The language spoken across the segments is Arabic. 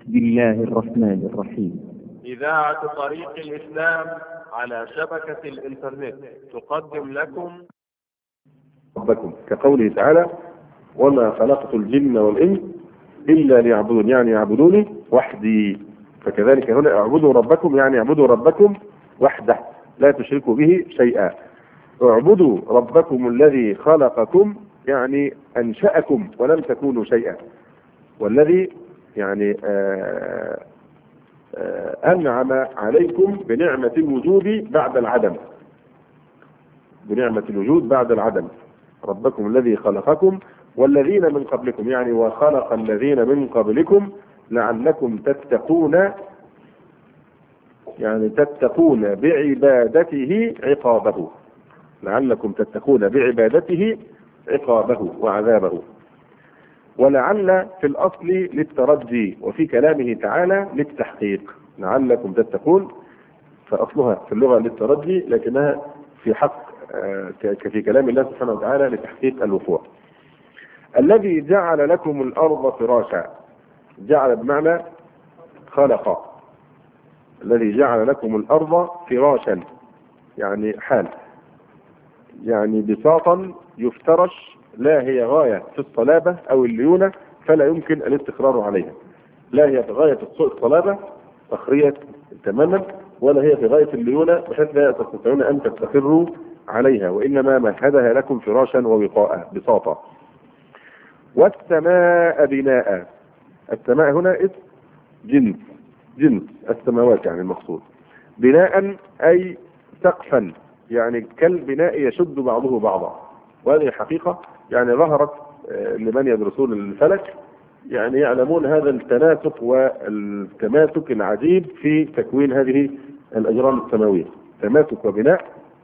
بسم الله الرحمن الرحيم. إذاعة طريق الإسلام على شبكة الإنترنت تقدم لكم ربكم، كقوله تعالى: وما خلقت الجن والإنس إلا ليعبدون، يعني يعبدوني وحدي. فكذلك هنا اعبدوا ربكم، يعني اعبدوا ربكم وحده لا تشركوا به شيئا. اعبدوا ربكم الذي خلقكم، يعني أنشأكم ولم تكونوا شيئا، والذي يعني أنعم عليكم بنعمة الوجود بعد العدم، بنعمة الوجود بعد العدم. ربكم الذي خلقكم والذين من قبلكم، يعني وخلق الذين من قبلكم لعلكم تتقون، يعني تتقون بعبادته عقابه، لعلكم تتقون بعبادته عقابه وعذابه. ولعل في الأصل للترجي، وفي كلامه تعالى للتحقيق. لعلكم تتقون فأصلها في اللغة للترجي، لكنها في حق في كلام الله سبحانه وتعالى لتحقيق الوقوع. الذي جعل لكم الأرض فراشا، جعل بمعنى خلق. الذي جعل لكم الأرض فراشا يعني حال، يعني بساطا يفترش، لا هي غاية في الصلابة أو الليونة فلا يمكن الاستقرار عليها، لا هي في غاية الصلابة صخرية تماما، ولا هي في غاية الليونة بحيث لا تستطيعون أن تستقروا عليها، وإنما مهدها لكم فراشا ووقاء بساطة. والسماء بناء، السماء هنا اسم جنس السماوات يعني المقصود. بناء أي سقفا، يعني كالبناء يشد بعضه بعضا، وهذه حقيقة يعني ظهرت لمن يدرسون الفلك، يعني يعلمون هذا التناسق والتماسك العجيب في تكوين هذه الأجرام السماوية، تماسك وبناء،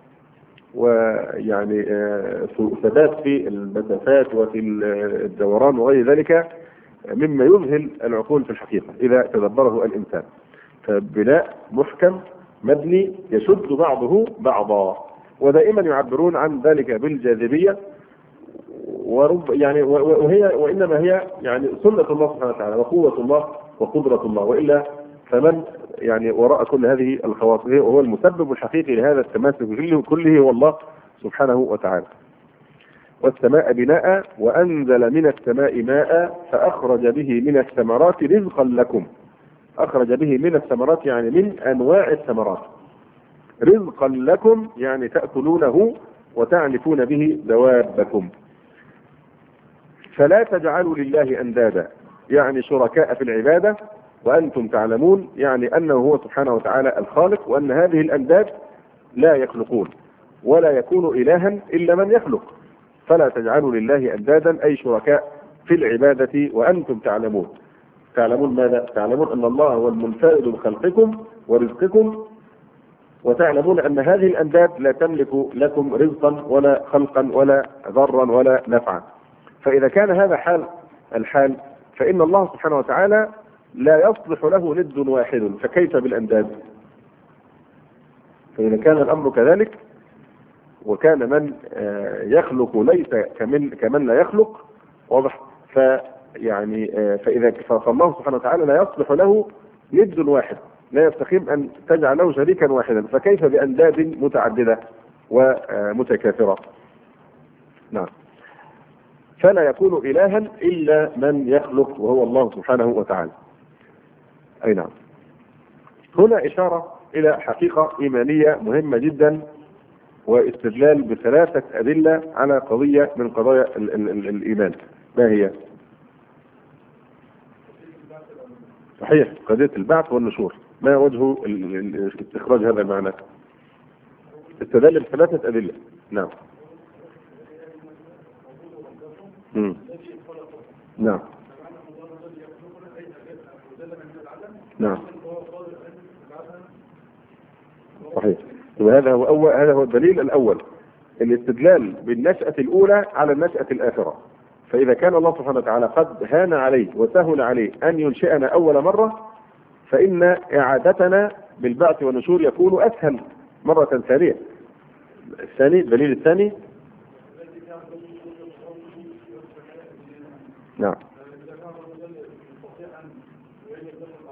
ويعني ثبات في المسافات وفي الدوران وغير ذلك، مما يذهل العقول في الحقيقة إذا تدبره الإنسان. فبناء محكم مبني يشد بعضه بعضا، ودائما يعبرون عن ذلك بالجاذبية، يعني وإنما هي يعني سنة الله سبحانه وتعالى وقوة الله وقدرة الله، وإلا فمن يعني وراء كل هذه الخواص وهو المسبب الحقيقي لهذا التماسك كله هو الله سبحانه وتعالى. والسماء بناء وأنزل من السماء ماء فأخرج به من الثمرات رزقا لكم. أخرج به من الثمرات يعني من أنواع الثمرات، رزقا لكم يعني تأكلونه وتعلفون به دوابكم. فلا تجعلوا لله أندادا، يعني شركاء في العبادة وأنتم تعلمون، يعني أنه هو سبحانه وتعالى الخالق، وأن هذه الأنداد لا يخلقون ولا يكون إلها إلا من يخلق. فلا تجعلوا لله أندادا أي شركاء في العبادة وأنتم تعلمون. تعلمون ماذا؟ تعلمون أن الله هو المنفرد بخلقكم ورزقكم، وتعلمون أن هذه الأنداد لا تملك لكم رزقا ولا خلقا ولا ضرا ولا نفعا. فإذا كان هذا الحال فإن الله سبحانه وتعالى لا يصلح له ند واحد، فكيف بالأنداد؟ فإذا كان الأمر كذلك وكان من يخلق ليس كمن لا يخلق، واضح؟ فيعني فالله سبحانه وتعالى لا يصلح له ند واحد، لا يستقيم أن تجعل له شريكا واحدا، فكيف بأنداد متعددة ومتكاثرة؟ نعم. فلا يكون إلها إلا من يخلق وهو الله سبحانه وتعالى. أي نعم. هنا إشارة إلى حقيقة إيمانية مهمة جدا، واستدلال بثلاثة أدلة على قضية من قضايا الإيمان. ما هي؟ صحيح، قضية البعث والنشور. ما وجه استخراج هذا المعنى؟ استدل بثلاثة أدلة. نعم. نعم. نعم. صحيح. وهذا هو الدليل الأول، الاستدلال بالنشأة الأولى على النشأة الآخرة. فإذا كان الله سبحانه وتعالى قد هان عليه وسهل عليه أن ينشئنا أول مرة، فإن إعادتنا بالبعث والنشور يكون أسهل مرة ثانية. الدليل الثاني. نعم.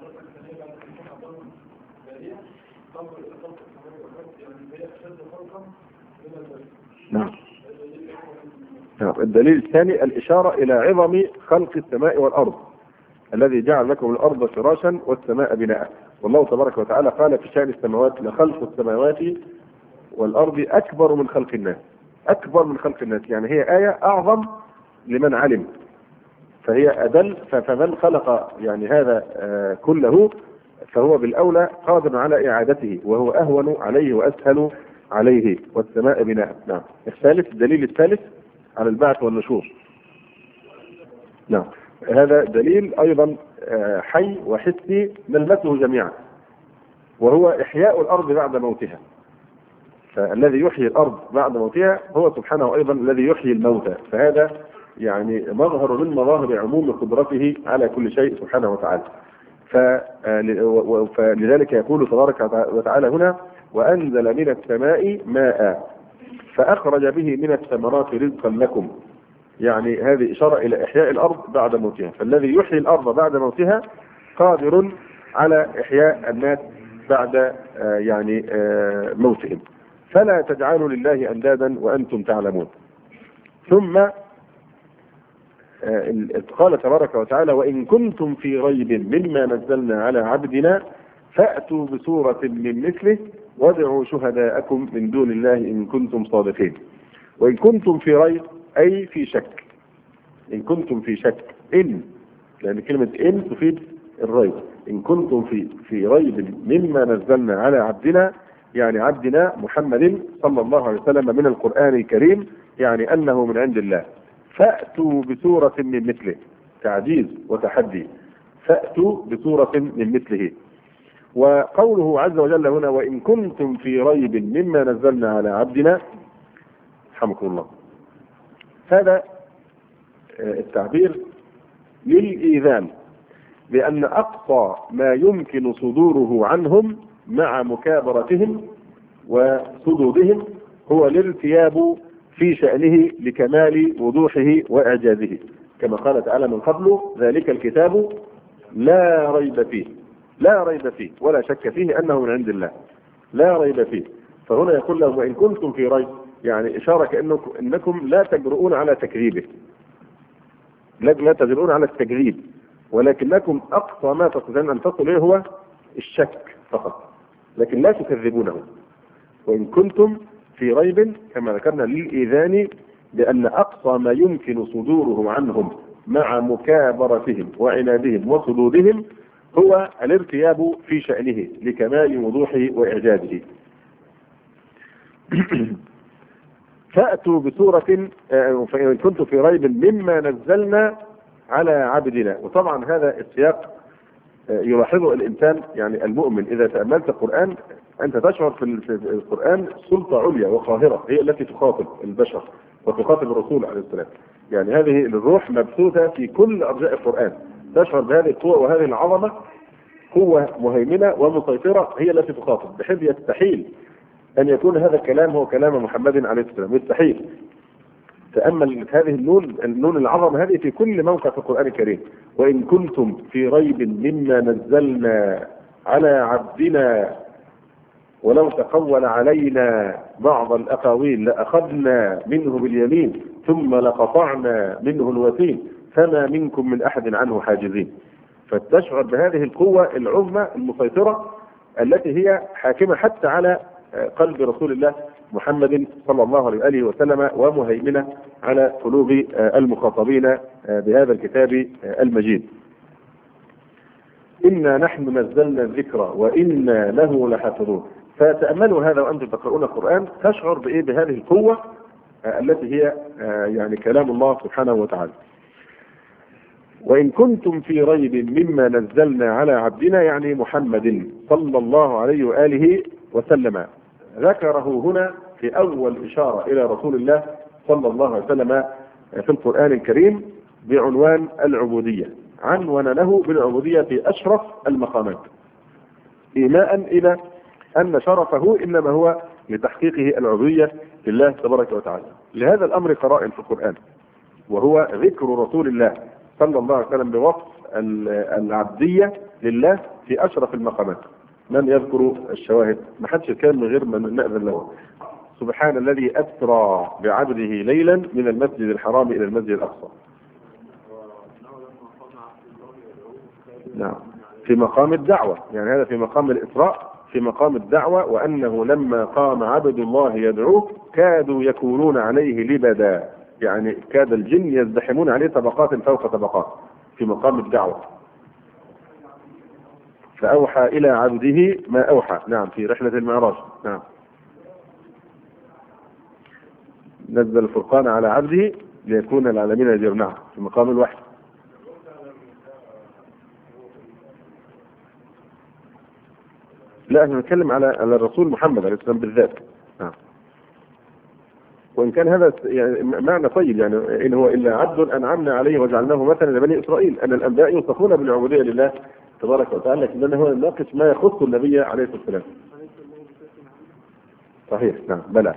نعم. الدليل الثاني الإشارة إلى عظم خلق السماء والأرض، الذي جعل لكم الأرض فراشا والسماء بناء. والله تبارك وتعالى قال في شأن السماوات: لخلق السماوات والأرض أكبر من خلق الناس. أكبر من خلق الناس يعني هي آية أعظم لمن علم، فهي أدل. فمن خلق يعني هذا كله فهو بالأولى قادر على إعادته، وهو أهون عليه وأسهل عليه. والسماء بناء. نعم. الثالث، الدليل الثالث على البعث والنشور. نعم. هذا دليل أيضا حي وحسي نلمسه جميعا، وهو إحياء الأرض بعد موتها. فالذي يحيي الأرض بعد موتها هو سبحانه أيضا الذي يحيي الموتى. فهذا يعني مظهر من مظاهر عموم قدرته على كل شيء سبحانه وتعالى. فلذلك يقول تبارك وتعالى هنا: وأنزل من السماء ماء فأخرج به من الثمرات رزقا لكم. يعني هذه إشارة إلى إحياء الأرض بعد موتها. فالذي يحيي الأرض بعد موتها قادر على إحياء الناس بعد يعني موتهم. فلا تجعلوا لله أندادا وأنتم تعلمون. ثم قال تبارك وتعالى: وإن كنتم في ريب مما نزلنا على عبدنا فأتوا بسورة من مثله وادعوا شهداءكم من دون الله إن كنتم صادقين. وإن كنتم في ريب أي في شك. إن كنتم في شك، لأن كلمة إن تفيد الريب. إن كنتم في ريب مما نزلنا على عبدنا، يعني عبدنا محمد صلى الله عليه وسلم من القرآن الكريم، يعني أنه من عند الله. فأتوا بسورة من مثله، تعجيز وتحدي. فأتوا بسورة من مثله. وقوله عز وجل هنا: وإن كنتم في ريب مما نزلنا على عبدنا، رحمكم الله، هذا التعبير للإيذان بأن أقصى ما يمكن صدوره عنهم مع مكابرتهم وصدودهم هو الارتياب في شأنه لكمال وضوحه وإعجازه، كما قال تعالى من قبل: ذلك الكتاب لا ريب فيه. لا ريب فيه ولا شك فيه أنه من عند الله، لا ريب فيه. فهنا يقول لهم: وإن كنتم في ريب، يعني إشارة كأنكم لا تجرؤون على تكذيبه، لا تجرؤون على التكذيب، ولكنكم أقصى ما تستطيعون أن تصلوا إليه هو الشك فقط، لكن لا تكذبونه. وإن كنتم في ريب كما ذكرنا للإيذان بأن أقصى ما يمكن صدوره عنهم مع مكابرتهم وعنادهم وصدودهم هو الارتياب في شأنه لكمال وضوحه وإعجازه. فأتوا بسورة، فإن كنتم في ريب مما نزلنا على عبدنا. وطبعا هذا السياق يلاحظه الإنسان، يعني المؤمن إذا تأملت القرآن أنت تشعر في القرآن سلطة عليا وقاهرة هي التي تخاطب البشر وتخاطب الرسول عليه السلام. يعني هذه الروح مبثوثة في كل أرجاء القرآن، تشعر بهذه القوة وهذه العظمة، قوة مهيمنة ومسيطرة هي التي تخاطب، بحيث يستحيل أن يكون هذا الكلام هو كلام محمد عليه السلام، يستحيل. تأمل هذه النون العظمة هذه في كل موقع في القرآن الكريم: وإن كنتم في ريب مما نزلنا على عبدنا ولو تقول علينا بعض الأقاويل لأخذنا منه باليمين ثم لقطعنا منه الوتين فما منكم من أحد عنه حاجزين. فتشعر بهذه القوة العظمى المسيطرة التي هي حاكمة حتى على قلب رسول الله محمد صلى الله عليه وآله وسلم، ومهيمنة على قلوب المخاطبين بهذا الكتاب المجيد. إنا نحن نزلنا الذكر وإنا له لحافظون. فتأملوا هذا وأنتم تقرؤون القرآن، تشعر بهذه القوة التي هي يعني كلام الله سبحانه وتعالى. وإن كنتم في ريب مما نزلنا على عبدنا، يعني محمد صلى الله عليه وآله وسلم. ذكره هنا في أول إشارة إلى رسول الله صلى الله عليه وسلم في القرآن الكريم بعنوان العبودية، عنون له بالعبودية في أشرف المقامات، إيماء إلى أن شرفه إنما هو لتحقيقه العبودية لله تبارك وتعالى. لهذا الأمر قرائن في القرآن، وهو ذكر رسول الله صلى الله عليه وسلم بوصف العبدية لله في أشرف المقامات. من يذكر الشواهد؟ ما حدش يتكلم من غير ما نأذن له. سبحان الذي أسرى بعبده ليلا من المسجد الحرام إلى المسجد الأقصى. نعم، في مقام الدعوة، يعني هذا في مقام الإسراء، في مقام الدعوة. وأنه لما قام عبد الله يدعوه كادوا يكونون عليه لبدا، يعني كاد الجن يزدحمون عليه طبقات فوق طبقات في مقام الدعوة. فأوحى إلى عبده ما أوحى. نعم، في رحلة المعراج. نعم، نزل الفرقان على عبده ليكون العالمين نذيرا. نعم، في مقام الوحي. لا، احنا نتكلم على الرسول محمد عليه السلام بالذات. نعم. وإن كان هذا يعني معنى طيب، يعني إن هو إلا عبد أنعمنا عليه وجعلناه مثلا لبني إسرائيل، أن الأنبياء يوصفون بالعبودية لله تبارك وتعالى، لكن هو يناقش ما يخص النبي عليه الصلاة والسلام. صحيح، نعم، بلى.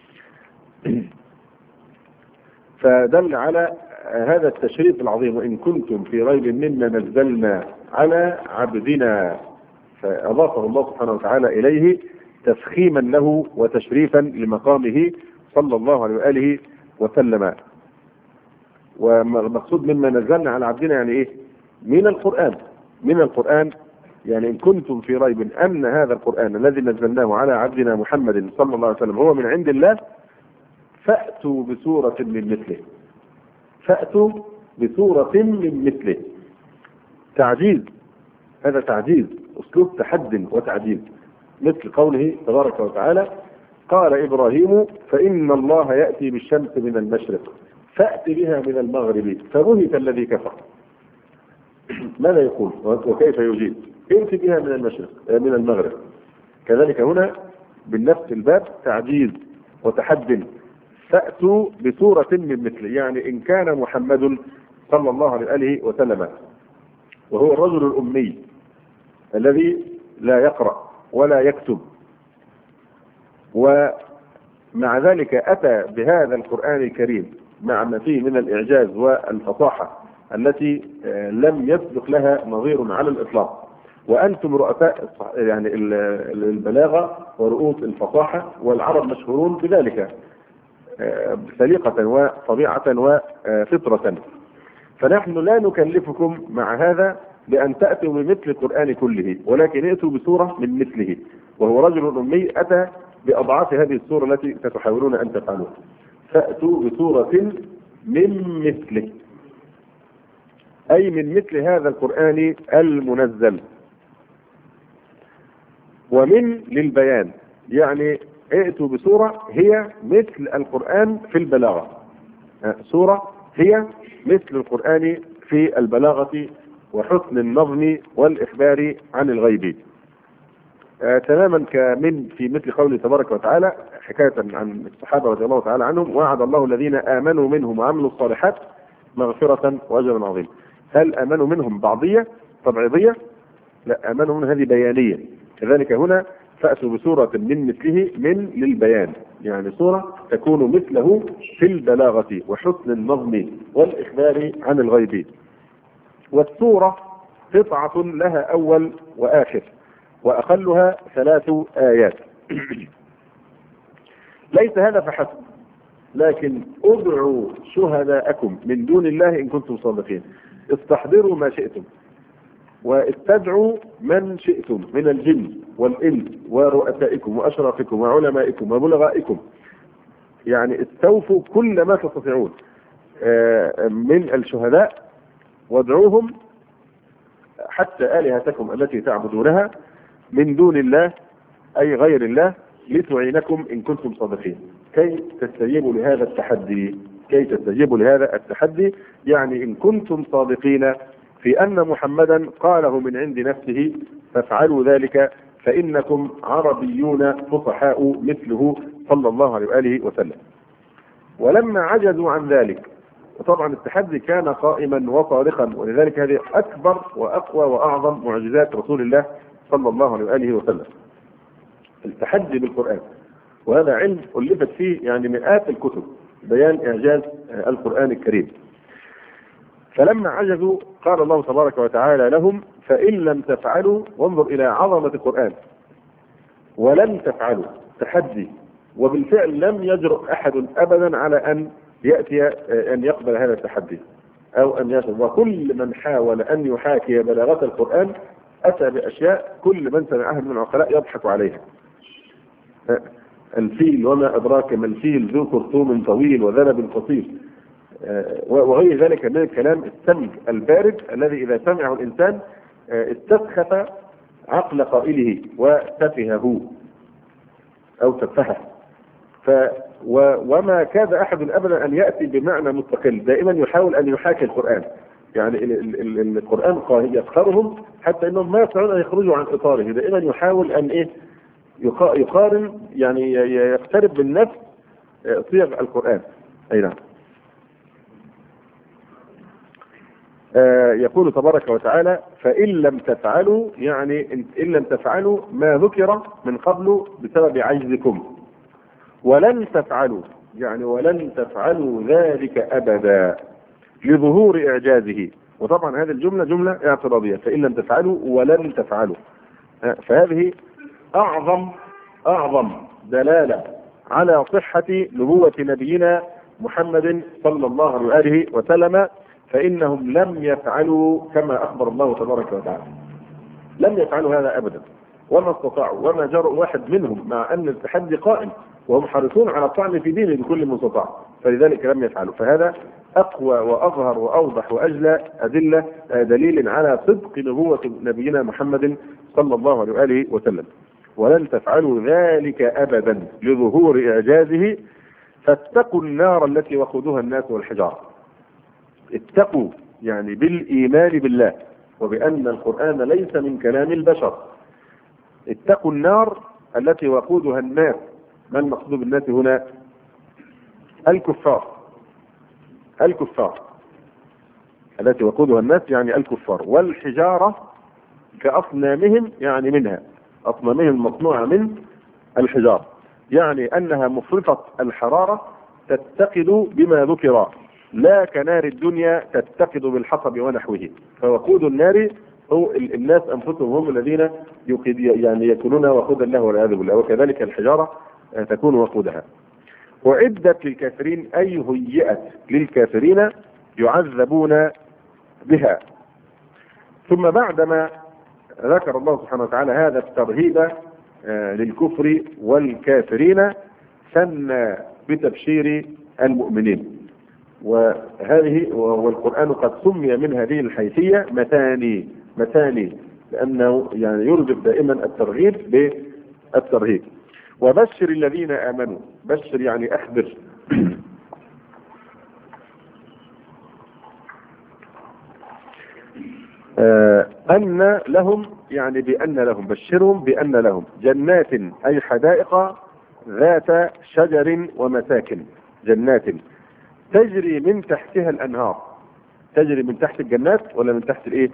فدل على هذا التشريف العظيم: وإن كنتم في ريب مما نزلنا على عبدنا. فأضافه الله سبحانه وتعالى إليه تفخيما له وتشريفا لمقامه صلى الله عليه وآله وسلم. والمقصود مما نزلنا على عبدنا يعني إيه؟ من القرآن. من القرآن، يعني إن كنتم في ريب أن هذا القرآن الذي نزلناه على عبدنا محمد صلى الله عليه وسلم هو من عند الله فأتوا بسورة من مثله. فأتوا بسورة من مثله. تعجيز، هذا تعجيز، أسلوب تحد وتعجيز، مثل قوله تبارك وتعالى: قال إبراهيم فإن الله يأتي بالشمس من المشرق فأت بها من المغرب فبهت الذي كفر. ماذا يقول وكيف يجيب؟ ائت بها من المشرق من المغرب. كذلك هنا بالنفس الباب تعجيز وتحد: فأتوا بسورة من مثله، يعني إن كان محمد صلى الله عليه وسلم وهو الرجل الأمي الذي لا يقرأ ولا يكتب، ومع ذلك أتى بهذا القرآن الكريم مع ما فيه من الإعجاز والفصاحة التي لم يسبق لها نظير على الإطلاق، وأنتم رؤساء يعني البلاغة ورؤوس الفصاحة، والعرب مشهورون بذلك سليقة وطبيعة وفطرة. فنحن لا نكلفكم مع هذا بأن تأتوا بمثل القرآن كله، ولكن ائتوا بسورة من مثله، وهو رجل أمي أتى بأضعاف هذه السورة التي ستحاولون أن تفعلوها. فأتوا بسورة من مثله، أي من مثل هذا القرآن المنزل. ومن للبيان، يعني ائتوا بسورة هي مثل القرآن في البلاغة. سورة هي مثل القرآن في البلاغة وحسن النظم والإخبار عن الغيب. تماما كمن في مثل قوله تبارك وتعالى حكاية عن الصحابة رضي الله تعالى عنهم: وعد الله الذين آمنوا منهم وعملوا الصالحات مغفرة وأجرا عظيما. هل آمنوا منهم بعضية تبعيضية؟ لا، آمنوا من هذه بيانية. كذلك هنا فأتوا بسورة من مثله، من للبيان، يعني سورة تكون مثله في البلاغة وحسن النظم والإخبار عن الغيب. والسورة قطعة لها أول وآخر، وأقلها 3 آيات. ليس هذا فحسب، لكن ادعوا شهداءكم من دون الله إن كنتم صادقين. استحضروا ما شئتم واستدعوا من شئتم من الجن والإنس ورؤسائكم وأشرافكم وعلمائكم وبلغائكم، يعني استوفوا كل ما تستطيعون من الشهداء وادعوهم حتى آلهتكم التي تعبدونها من دون الله أي غير الله لتعينكم إن كنتم صادقين. كي تستجيبوا لهذا التحدي، كي تستجيبوا لهذا التحدي، يعني إن كنتم صادقين في أن محمدا قاله من عند نفسه فافعلوا ذلك، فإنكم عربيون فصحاء مثله صلى الله عليه وآله وسلم. ولما عجزوا عن ذلك، وطبعا التحدي كان قائما وصارخا، ولذلك هذه أكبر وأقوى وأعظم معجزات رسول الله صلى الله عليه وآله وسلم، التحدي بالقرآن. وهذا علم ألفت فيه يعني مئات الكتب بيان إعجاز القرآن الكريم. فلما عجزوا قال الله تبارك وتعالى لهم فإن لم تفعلوا، وانظر إلى عظمة القرآن، ولن تفعلوا تحدي، وبالفعل لم يجرؤ أحد أبدا على أن يأتي أن يقبل هذا التحدي أو أن يصل. وكل من حاول أن يحاكي بلاغة القرآن أتى بأشياء كل من سمعها من العقلاء يضحك عليها. الفيل وما أدراك ما الفيل ذو خرطوم طويل وذنب قصير، وغير ذلك من الكلام السمج البارد الذي إذا سمعه الإنسان استسخف عقل قائله وتفهه أو تفهه. وما كاد أحد أبدا أن يأتي بمعنى مستقل، دائما يحاول أن يحاكي القرآن. يعني القرآن يسخرهم حتى أنهم ما يستطيعون أن يخرجوا عن إطاره، دائما يحاول أن يقارن، يعني يقترب من نفس صيغ القرآن. أي نعم. يقول تبارك وتعالى فإن لم تفعلوا، يعني إن لم تفعلوا ما ذكر من قبل بسبب عجزكم، ولن تفعلوا يعني ولن تفعلوا ذلك أبدا لظهور إعجازه. وطبعا هذه الجملة جملة اعتراضية، فإن لم تفعلوا ولن تفعلوا، فهذه أعظم دلالة على صحة نبوة نبينا محمد صلى الله عليه وسلم، فإنهم لم يفعلوا كما أخبر الله تبارك وتعالى، لم يفعلوا هذا أبدا، وما استطاعوا وما جرؤ واحد منهم، مع أن التحدي قائم وهم حريصون على الطعن في دينه بكل مستطاع، فلذلك لم يفعلوا. فهذا أقوى وأظهر وأوضح وأجلى أدلة دليل على صدق نبوة نبينا محمد صلى الله عليه وسلم. ولن تفعلوا ذلك أبدا لظهور إعجازه فاتقوا النار التي وقودها الناس والحجارة. اتقوا يعني بالإيمان بالله وبأن القرآن ليس من كلام البشر. اتقوا النار التي وقودها الناس. ما المقصود بالناس هنا؟ الكفار التي وقودها الناس يعني الكفار، والحجارة كأصنامهم يعني منها، أصنامهم مصنوعة من الحجارة، يعني أنها مفرطة الحرارة تتقد بما ذكر، لا كنار الدنيا تتقد بالحطب ونحوه. فوقود النار هو الناس أنفسهم، هم الذين يعني يكونون وقود الله والعياذ بالله، وكذلك الحجارة تكون وقودها. أعدت للكافرين أي هيئت للكافرين يعذبون بها. ثم بعدما ذكر الله سبحانه وتعالى هذا الترهيب للكفر والكافرين ثنى بتبشير المؤمنين. وهذه والقرآن قد سمي من هذه الحيثية مثاني لأنه يعني يرغب دائما الترغيب بالترهيب. وبشر الذين آمنوا، بشر يعني أخبر أن لهم، يعني بأن لهم، بشرهم بأن لهم جنات أي حدائق ذات شجر ومساكن، جنات تجري من تحتها الأنهار. تجري من تحت الجنات ولا من تحت الايه؟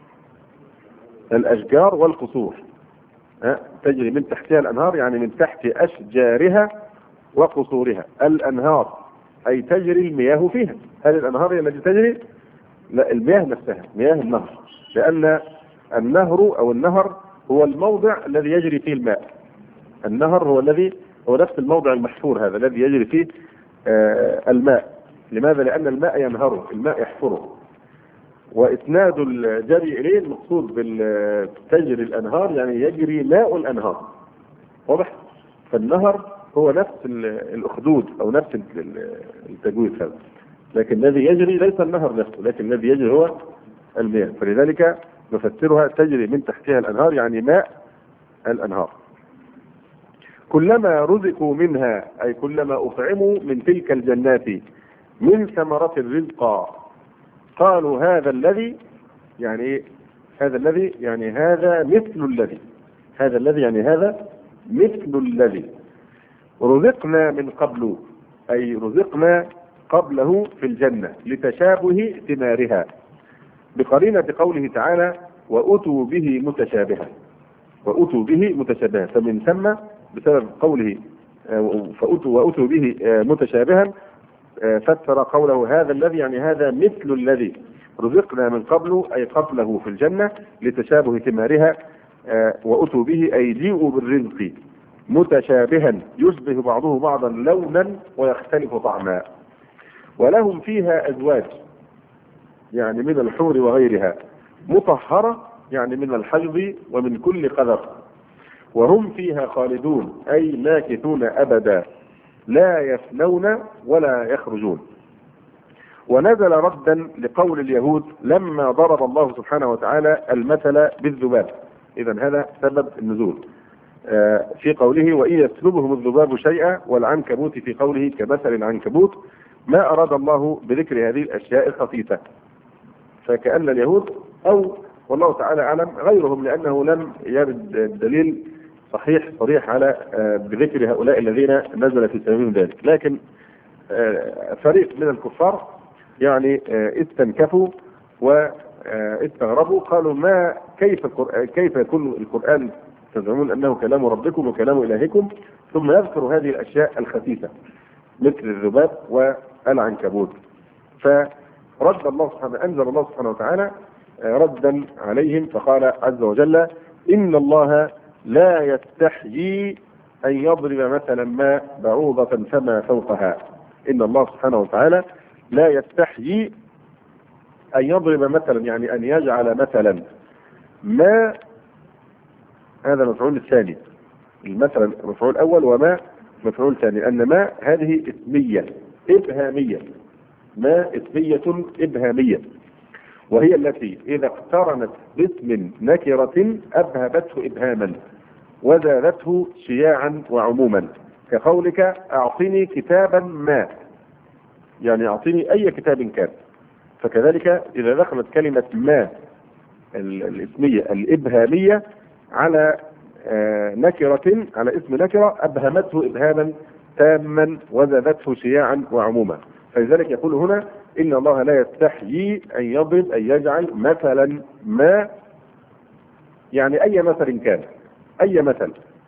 الأشجار والقصور. تجري من تحتها الأنهار يعني من تحت أشجارها وقصورها. الأنهار أي تجري المياه فيها. هل الأنهار هي التي تجري؟ لا، المياه نفسها، مياه النهر، لأن النهر هو الموضع الذي يجري فيه الماء. النهر هو نفس الموضع المحفور هذا الذي يجري فيه الماء. لماذا؟ لأن الماء ينهره، الماء يحفره، وإسناد الجري إليه المقصود بالتجري الأنهار يعني يجري ماء الأنهار. واضح؟ فالنهر هو نفس الأخدود أو نفس التجويف هذا، لكن الذي يجري ليس النهر نفسه، لكن الذي يجري هو المياه. فلذلك نفسرها تجري من تحتها الأنهار يعني ماء الأنهار. كلما رزقوا منها أي كلما أطعموا من تلك الجنات من ثمرة الرزق قالوا هذا الذي، يعني هذا الذي يعني هذا مثل الذي، هذا الذي يعني هذا مثل الذي رزقنا من قبل، أي رزقنا قبله في الجنة لتشابه ثمارها، بقرينة قوله تعالى وأتوا به متشابها. وأتوا به متشابها، فمن ثم بسبب قوله وأتوا به متشابها فسر قوله هذا الذي يعني هذا مثل الذي، رزقنا من قبل أي قبله في الجنة لتشابه ثمارها، وأتوا به أي جيئوا بالرزق متشابها يشبه بعضه بعضا لونا ويختلف طعما. ولهم فيها أزواج يعني من الحور وغيرها، مطهرة يعني من الحيض ومن كل قذر، وهم فيها خالدون أي ماكثون أبدا لا يفنون ولا يخرجون. ونزل ردا لقول اليهود لما ضرب الله سبحانه وتعالى المثل بالذباب. إذا هذا سبب النزول في قوله وإن يسلبهم الذباب شيئا، والعنكبوت في قوله كمثل العنكبوت، ما أراد الله بذكر هذه الأشياء الخفيفة. فكأن اليهود أو والله تعالى أعلم غيرهم، لأنه لم يرد الدليل صريح على بذكر هؤلاء الذين نزل في سبيلهم ذلك، لكن فريق من الكفار يعني استنكفوا واستغربوا، قالوا ما كيف يكون القرآن تزعمون أنه كلام ربكم وكلام إلهكم ثم يذكر هذه الأشياء الخفيفة مثل الذباب والعنكبوت. فرد الله سبحانه، أنزل الله سبحانه وتعالى ردا عليهم فقال عز وجل إن الله لا يستحيي أن يضرب مثلا ما بعوضة فما فوقها. إن الله سبحانه وتعالى لا يستحيي أن يضرب مثلا يعني أن يجعل مثلا ما، هذا المفعول الثاني، المثل المفعول الأول وما مفعول ثاني، أن ما هذه اسمية إبهامية، ما اسمية إبهامية، وهي التي إذا اقترنت باسم نكرة أبهبته إبهاما وزادته شياعا وعموما، كقولك أعطني كتابا ما، يعني أعطني أي كتاب كان. فكذلك إذا دخلت كلمة ما الاسمية الإبهامية على نكرة، على اسم نكرة، أبهمته إبهاما تاما وزادته شياعا وعموما. فلذلك يقول هنا إن الله لا يستحيي أن يضرب أن يجعل مثلا ما، يعني أي مثل كان، أي مثل،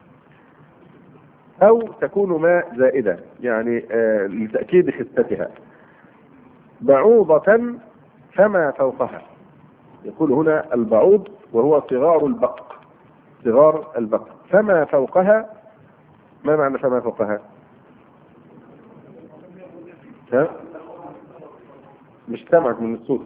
أو تكون ما زائدة يعني لتأكيد خفتها، بعوضة فما فوقها. يقول هنا البعوض وهو صغار البق، صغار البق، فما فوقها. ما معنى فما فوقها؟ ها؟ مش سامعك من الصوت.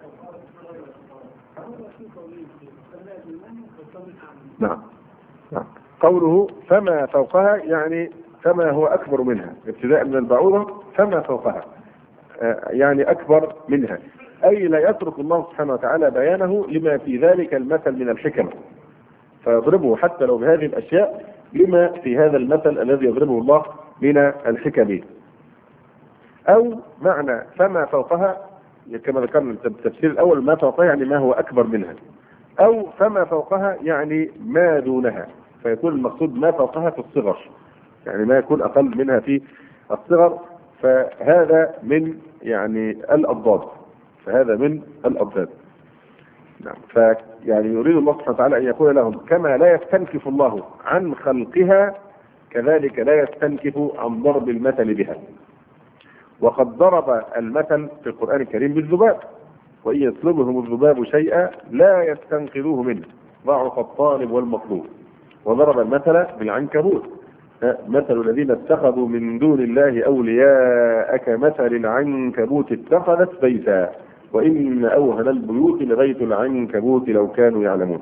نعم. قوله فما فوقها يعني فما هو أكبر منها، ابتداء من البعوضة فما فوقها يعني أكبر منها، أي لا يترك الله سبحانه وتعالى بيانه لما في ذلك المثل من الحكم، فيضربه حتى لو بهذه الأشياء لما في هذا المثل الذي يضربه الله من الحكم. أو معنى فما فوقها كما ذكرنا في التفسير الأول، ما فوقها يعني ما هو أكبر منها، أو فما فوقها يعني ما دونها، فيكون المقصود ما فوقها في الصغر، يعني ما يكون أقل منها في الصغر. فهذا من يعني الأضداد، فهذا من الأضداد. نعم. فيعني يريد الله سبحانه وتعالى أن يقول لهم كما لا يستنكف الله عن خلقها كذلك لا يستنكف عن ضرب المثل بها. وقد ضرب المثل في القرآن الكريم بالذباب، وإن يسلبهم الذباب شيئا لا يستنقذوه منه، ضعف الطالب والمطلوب. وضرب المثل بالعنكبوت، مثل الذين اتخذوا من دون الله أولياء كمثل العنكبوت اتخذت بيتا وإن أوهن البيوت لبيت العنكبوت لو كانوا يعلمون.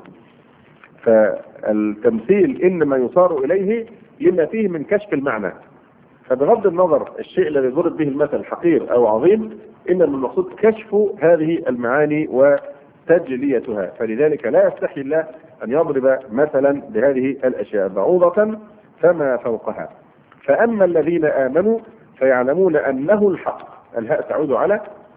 فالتمثيل إنما يصار إليه لما فيه من كشف المعنى، فبغض النظر الشيء الذي ضرب به المثل حقير أو عظيم، إنما المقصود كشف هذه المعاني وتجليتها. فلذلك لا يستحي الله أن يضرب مثلا بهذه الأشياء، بعوضة فما فوقها. فأما الذين آمنوا فيعلمون أنه الحق، الهاء تعود على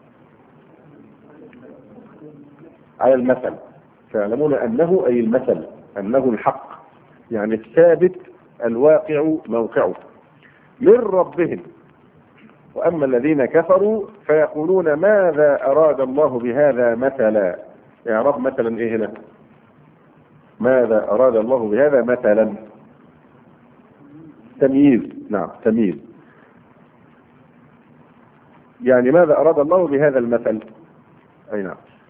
المثل، فيعلمون أنه أي المثل، أنه الحق يعني الثابت الواقع موقعه من ربهم. وأما الذين كفروا فيقولون ماذا أراد الله بهذا مثلا. يا رب مثلا إيه هنا؟ ماذا أراد الله بهذا مثلا؟ تمييز. نعم تمييز، يعني ماذا أراد الله بهذا المثل. أي نعم.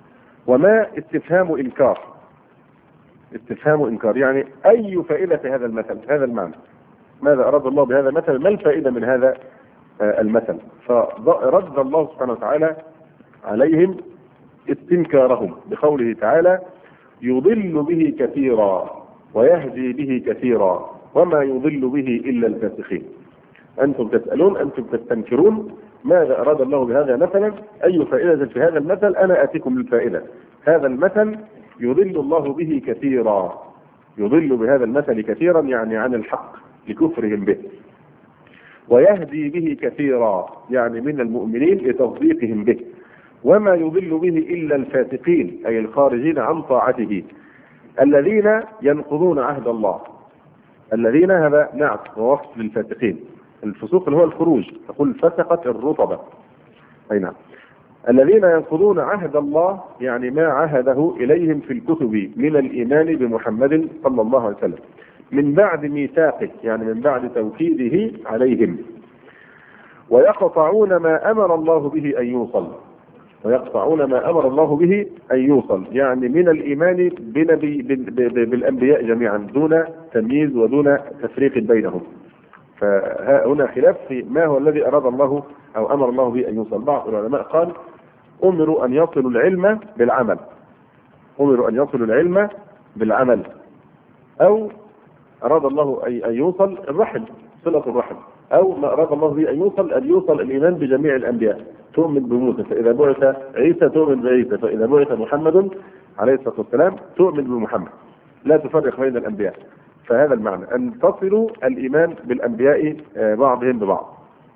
وما استفهام إنكار. استفهام إنكار يعني أي فائدة في هذا المثل، هذا المعنى، ماذا أراد الله بهذا المثل، ما الفائدة من هذا المثل؟ فرد الله سبحانه وتعالى عليهم استنكارهم بقوله تعالى: يضل به كثيرا ويهدي به كثيرا وما يضل به إلا الفاسقين. أنتم تسألون، أنتم تستنكرون ماذا أراد الله بهذا مثلا، أي فائدة في هذا المثل، أنا آتيكم بالفائدة. هذا المثل يضل الله به كثيرا، يضل بهذا المثل كثيرا يعني عن الحق لكفرهم به، ويهدي به كثيرا يعني من المؤمنين لتصديقهم به، وما يضل به إلا الفاسقين أي الخارجين عن طاعته الذين ينقضون عهد الله. الذين هذا نعت ووصف للفاسقين، الفسوق اللي هو الخروج، تقول فسقت الرطبة، أي نعم. الذين ينقضون عهد الله يعني ما عهده إليهم في الكتب من الإيمان بمحمد صلى الله عليه وسلم من بعد ميثاقه يعني من بعد توكيده عليهم، ويقطعون ما أمر الله به أن يوصل، ويقطعون ما أمر الله به أن يوصل يعني من الإيمان بالأنبياء جميعا دون تمييز ودون تفريق بينهم. فهنا خلاف في ما هو الذي أراد الله أو أمر الله به أن يوصل. بعض العلماء قال أمروا أن يصلوا العلم بالعمل، أمروا أن يصلوا العلم بالعمل، أو أراد الله أن يوصل الرحم، صلة الرحم، أو ما أراد الله به أن يوصل الإيمان بجميع الأنبياء، تؤمن بموسى فإذا بعث عيسى تؤمن بعيسى، فإذا بعث محمد عليه الصلاة والسلام تؤمن بمحمد، لا تفرق بين الأنبياء. فهذا المعنى أن تصلوا الإيمان بالأنبياء بعضهم ببعض.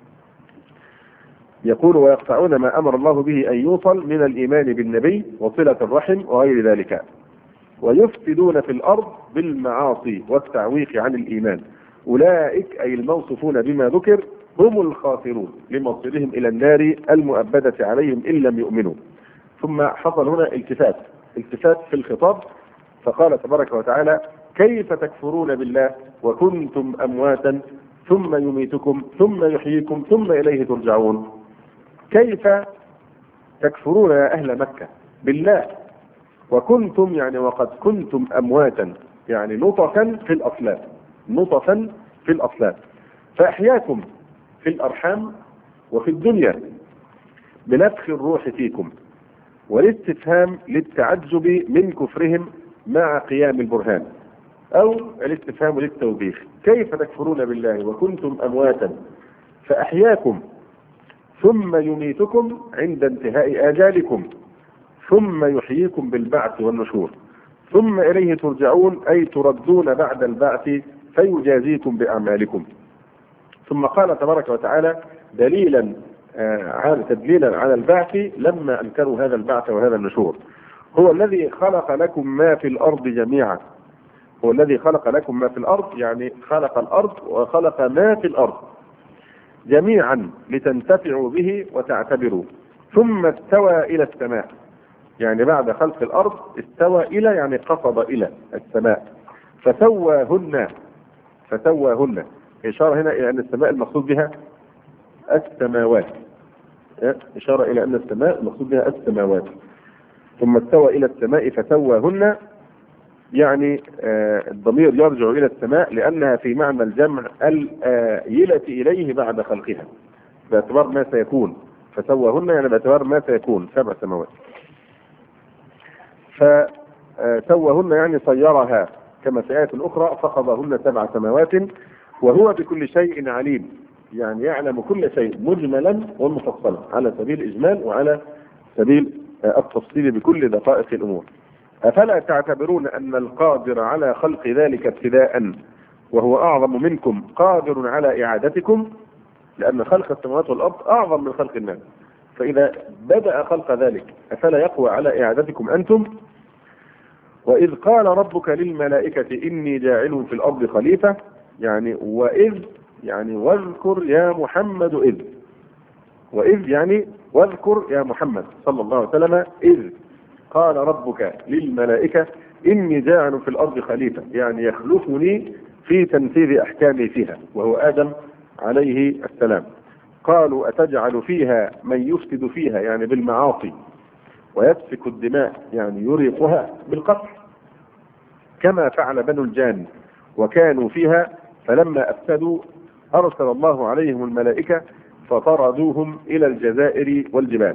يقول ويقطعون ما أمر الله به أن يوصل من الإيمان بالنبي وصلة الرحم وغير ذلك، ويفسدون في الأرض بالمعاصي والتعويق عن الإيمان. أولئك أي الموصوفون بما ذكر هم الخاسرون لمصيرهم إلى النار المؤبدة عليهم إن لم يؤمنوا. ثم حصل هنا التفات في الخطاب، فقال تبارك وتعالى: كيف تكفرون بالله وكنتم أمواتا ثم يميتكم ثم يحييكم ثم إليه ترجعون. كيف تكفرون يا أهل مكة بالله وكنتم يعني وقد كنتم أمواتا يعني نطفا في الأصلاب، نطفا في الأصلاب، فأحياكم في الأرحام وفي الدنيا بنفخ الروح فيكم. والاستفهام للتعجب من كفرهم مع قيام البرهان، أو الاستفهام للتوبيخ. كيف تكفرون بالله وكنتم أمواتا فأحياكم ثم يميتكم عند انتهاء آجالكم ثم يحييكم بالبعث والنشور ثم إليه ترجعون أي تردون بعد البعث فيجازيكم بأعمالكم. ثم قال تبارك وتعالى تدليلا على البعث لما أنكروا هذا البعث وهذا النشور: هو الذي خلق لكم ما في الأرض جميعا. هو الذي خلق لكم ما في الأرض يعني خلق الأرض وخلق ما في الأرض جميعا لتنتفعوا به وتعتبروا، ثم استوى إلى السماء يعني بعد خلق الأرض استوى إلى يعني قصد إلى السماء فسواهن إشارة هنا إلى أن السماء المقصود بها السماوات، إشارة إلى أن السماء المقصود بها السماوات. ثم استوى إلى السماء فسواهن يعني الضمير يرجع إلى السماء لأنها في معنى الجمع الآيلة إليه بعد خلقها باعتبار ما سيكون، فسواهن يعني باعتبار ما سيكون 7 سماوات. فسواهن يعني صيرها كما في آية أخرى فقضاهن 7 سماوات وهو بكل شيء عليم يعني يعلم كل شيء مجملا ومفصلا على سبيل الإجمال وعلى سبيل التفصيل بكل دقائق الأمور. أفلا تعتبرون أن القادر على خلق ذلك ابتداء وهو أعظم منكم قادر على إعادتكم، لأن خلق السماوات والأرض أعظم من خلق الناس، فإذا بدأ خلق ذلك أفلا يقوى على إعادتكم أنتم. وإذ قال ربك للملائكة إني جاعل في الأرض خليفة يعني وإذ يعني واذكر يا محمد وإذ يعني واذكر يا محمد صلى الله عليه وسلم إذ قال ربك للملائكة إني جاعل في الأرض خليفة يعني يخلفني في تنفيذ أحكامي فيها وهو آدم عليه السلام. قالوا أتجعل فيها من يفسد فيها يعني بالمعاصي ويسفك الدماء يعني يريقها بالقتل، كما فعل بنو الجان وكانوا فيها، فلما أفسدوا أرسل الله عليهم الملائكة فطردوهم إلى الجزائر والجبال.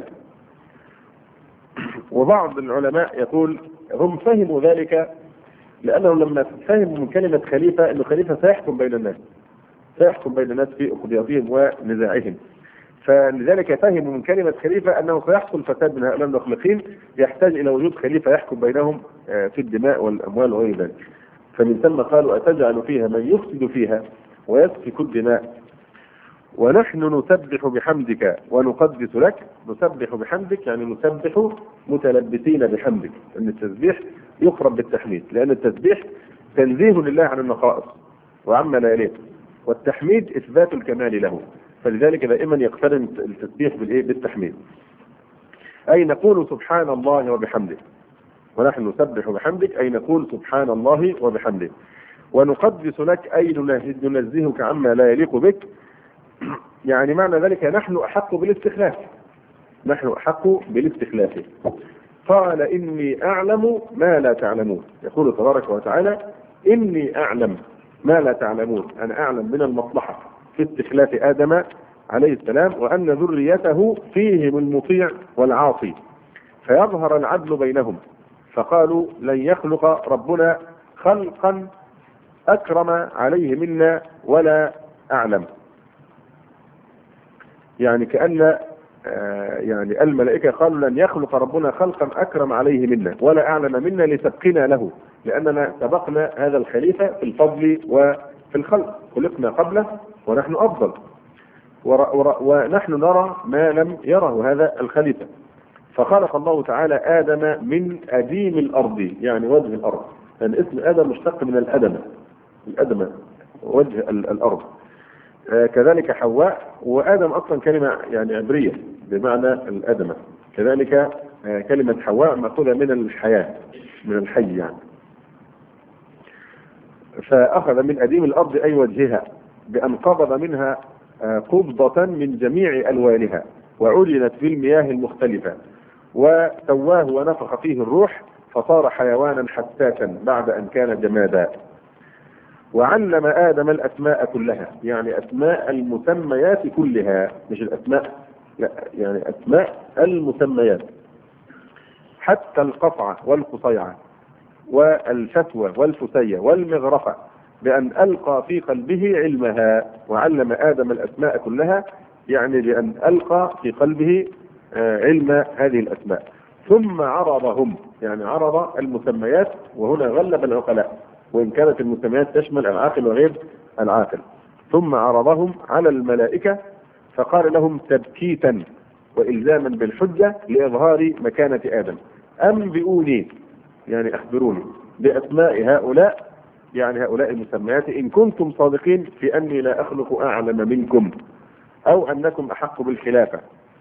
وبعض العلماء يقول هم فهموا ذلك لأنهم لما فهموا من كلمة خليفة أنه خليفة سيحكم بين الناس، سيحكم بين الناس في قضياتهم ونزاعهم، فلذلك فهموا من كلمة خليفة أنه سيحصل فساد من هؤلاء المخلوقين يحتاج إلى وجود خليفة يحكم بينهم في الدماء والأموال وغير ذلك. فمن ثم قالوا أتجعل فيها من يفسد فيها ويسفك الدماء ونحن نسبح بحمدك ونقدس لك. نسبح بحمدك يعني نسبح متلبسين بحمدك، أن التسبيح يقرب بالتحميد، لأن التسبيح تنزيه لله عن النقائص وعما لا يليق، والتحميد إثبات الكمال له، فلذلك دائما يقترن التسبيح بالتحميد. أي نقول سبحان الله وبحمده، ونحن نسبح بحمدك أي نقول سبحان الله وبحمده. ونقدس لك أي ننزهك عما لا يليق بك، يعني معنى ذلك نحن أحق بالاستخلاف، نحن أحق بالاستخلاف. قال إني أعلم ما لا تعلمون، يقول تبارك وتعالى إني أعلم ما لا تعلمون، أنا أعلم من المصلحة في استخلاف آدم عليه السلام، وأن ذريته فيهم المطيع والعاصي، فيظهر العدل بينهم. فقالوا لن يخلق ربنا خلقا أكرم عليه منا ولا أعلم، يعني كأن يعني الملائكة قالوا لن يخلق ربنا خلقا أكرم عليه منا ولا أعلم منا لسبقنا له، لأننا سبقنا هذا الخليفة في الفضل وفي الخلق، خلقنا قبله ونحن أفضل، ونحن نرى ما لم يره هذا الخليفة. فخلق الله تعالى آدم من أديم الأرض، يعني وجه الأرض، لأن يعني اسم آدم مشتق من الأدمة، الأدمة وجه الأرض. كذلك حواء، وآدم أصلا كلمة يعني عبرية بمعنى الأدمة، كذلك كلمة حواء مأخوذة من الحياة، من الحي يعني. فأخذ من أديم الأرض أي وجهها، بأن قبض منها قبضة من جميع ألوانها، وعلنت في المياه المختلفة، وسواه ونفخ فيه الروح فصار حيوانا حساسا بعد أن كان جمادا. وعلم آدم الأسماء كلها، يعني أسماء المسميات كلها، مش الأسماء لا، يعني أسماء المسميات، حتى القطعة والقصيعة والفتوى والفتية والمغرفة، بأن ألقى في قلبه علمها. وعلم آدم الأسماء كلها يعني بأن ألقى في قلبه علم هذه الأسماء، ثم عرضهم، يعني عرض المسميات، وهنا غلب العقلاء وإن كانت المسميات تشمل العاقل وغير العاقل. ثم عرضهم على الملائكة فقال لهم تبكيتا وإلزاما بالحجة لإظهار مكانة آدم، أنبئوني يعني أخبروني بأسماء هؤلاء، يعني هؤلاء المسميات، إن كنتم صادقين في أني لا أخلق أعلم منكم أو أنكم أحق بالخلافة.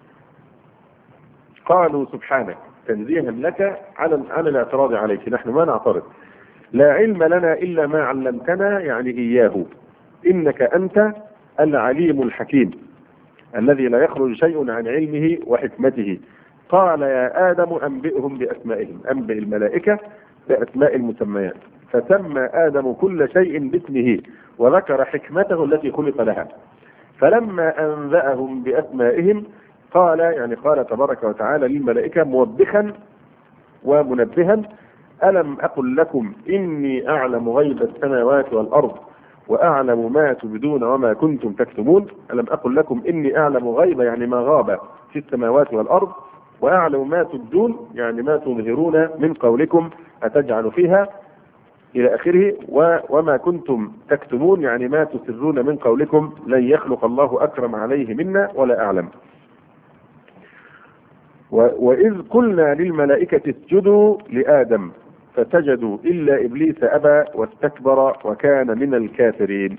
قالوا سبحانك، تنزيها لك عن الاعتراض عليك، نحن ما نعترض، لا علم لنا إلا ما علمتنا، يعني إياه، إنك أنت العليم الحكيم الذي لا يخرج شيء عن علمه وحكمته. قال يا آدم أنبئهم بأسمائهم، أنبئ الملائكة بأسماء المسميات. فسمى آدم كل شيء باسمه وذكر حكمته التي خلق لها. فلما أنبأهم بأسمائهم قال، يعني قال تبارك وتعالى للملائكة موبخا ومنبها: ألم أقل لكم إني أعلم غيب السماوات والأرض وأعلم ما تبدون وما كنتم تكتمون. ألم أقل لكم إني أعلم غيب، يعني ما غاب في السماوات والأرض، وأعلم ما تبدون يعني ما تظهرون من قولكم أتجعل فيها إلى آخره، وما كنتم تكتمون يعني ما تسرون من قولكم لن يخلق الله أكرم عليه منا ولا أعلم. وإذ قلنا للملائكة اسجدوا لآدم فسجدوا إلا إبليس أبى واستكبر وكان من الكافرين.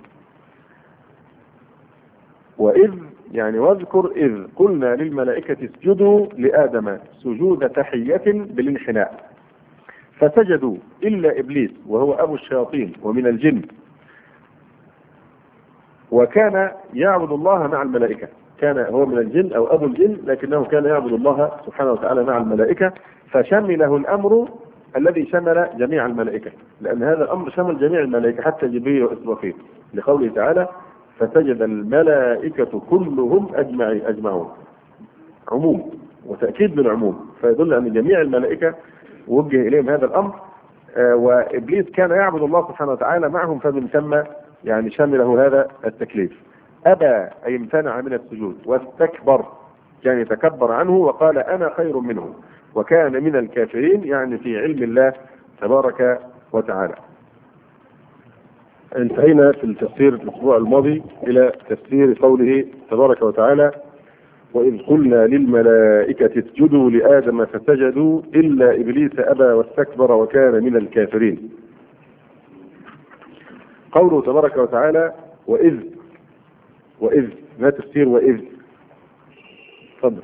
وإذ يعني واذكر إذ قلنا للملائكة اسجدوا لآدم سجود تحية بالانحناء، فسجدوا إلا إبليس وهو أبو الشياطين ومن الجن، وكان يعبد الله مع الملائكة، كان هو من الجن أو أبو الجن، لكنه كان يعبد الله سبحانه وتعالى مع الملائكة، فشمله الأمر الذي شمل جميع الملائكة، لأن هذا الأمر شمل جميع الملائكة حتى جبريل وإسرافيل، لقوله تعالى فسجد الملائكة كلهم أجمعون، عموم وتأكيد للعموم، فيدل أن جميع الملائكة وجه إليهم هذا الأمر. وإبليس كان يعبد الله سبحانه وتعالى معهم، فمن ثم يعني شمله هذا التكليف. أبى أي امتنع من السجود، واستكبر يعني تكبر عنه وقال أنا خير منه، وكان من الكافرين يعني في علم الله تبارك وتعالى. انتهينا في التفسير الأسبوع الماضي إلى تفسير قوله تبارك وتعالى وإذ قلنا للملائكة اسجدوا لآدم فسجدوا إلا إبليس أبى واستكبر وكان من الكافرين. قوله تبارك وتعالى وإذ ما تفسير وإذ؟ تفضل.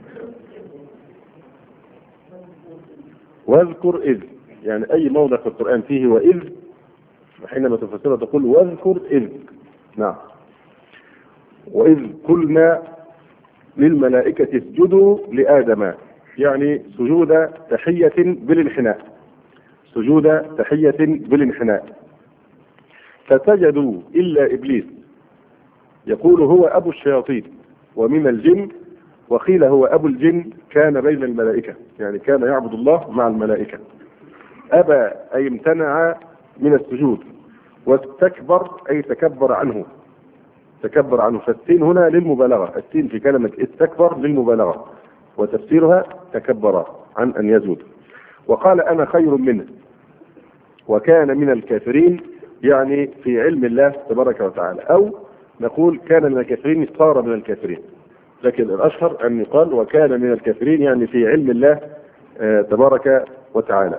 واذكر إذ، يعني أي موضع في القرآن فيه وإذ حينما تفسرها تقول واذكر إذ. نعم. وإذ قلنا للملائكة اسجدوا لآدم، يعني سجود تحية بالانحناء، سجود تحية بالانحناء. فسجدوا إلا إبليس، يقول هو أبو الشياطين ومن الجن، وقيل هو أبو الجن كان بين الملائكة، يعني كان يعبد الله مع الملائكة. أبى أي امتنع من السجود، واستكبر أي تكبر عنه، تكبر عنه. فالسين هنا للمبالغة، السين في كلمة استكبر للمبالغة، وتفسيرها تكبر عن أن يسجد. وقال أنا خير منه، وكان من الكافرين يعني في علم الله تبارك وتعالى، أو نقول كان من الكافرين صار من الكافرين، لكن الأشهر أن يقال وكان من الكافرين يعني في علم الله تبارك وتعالى.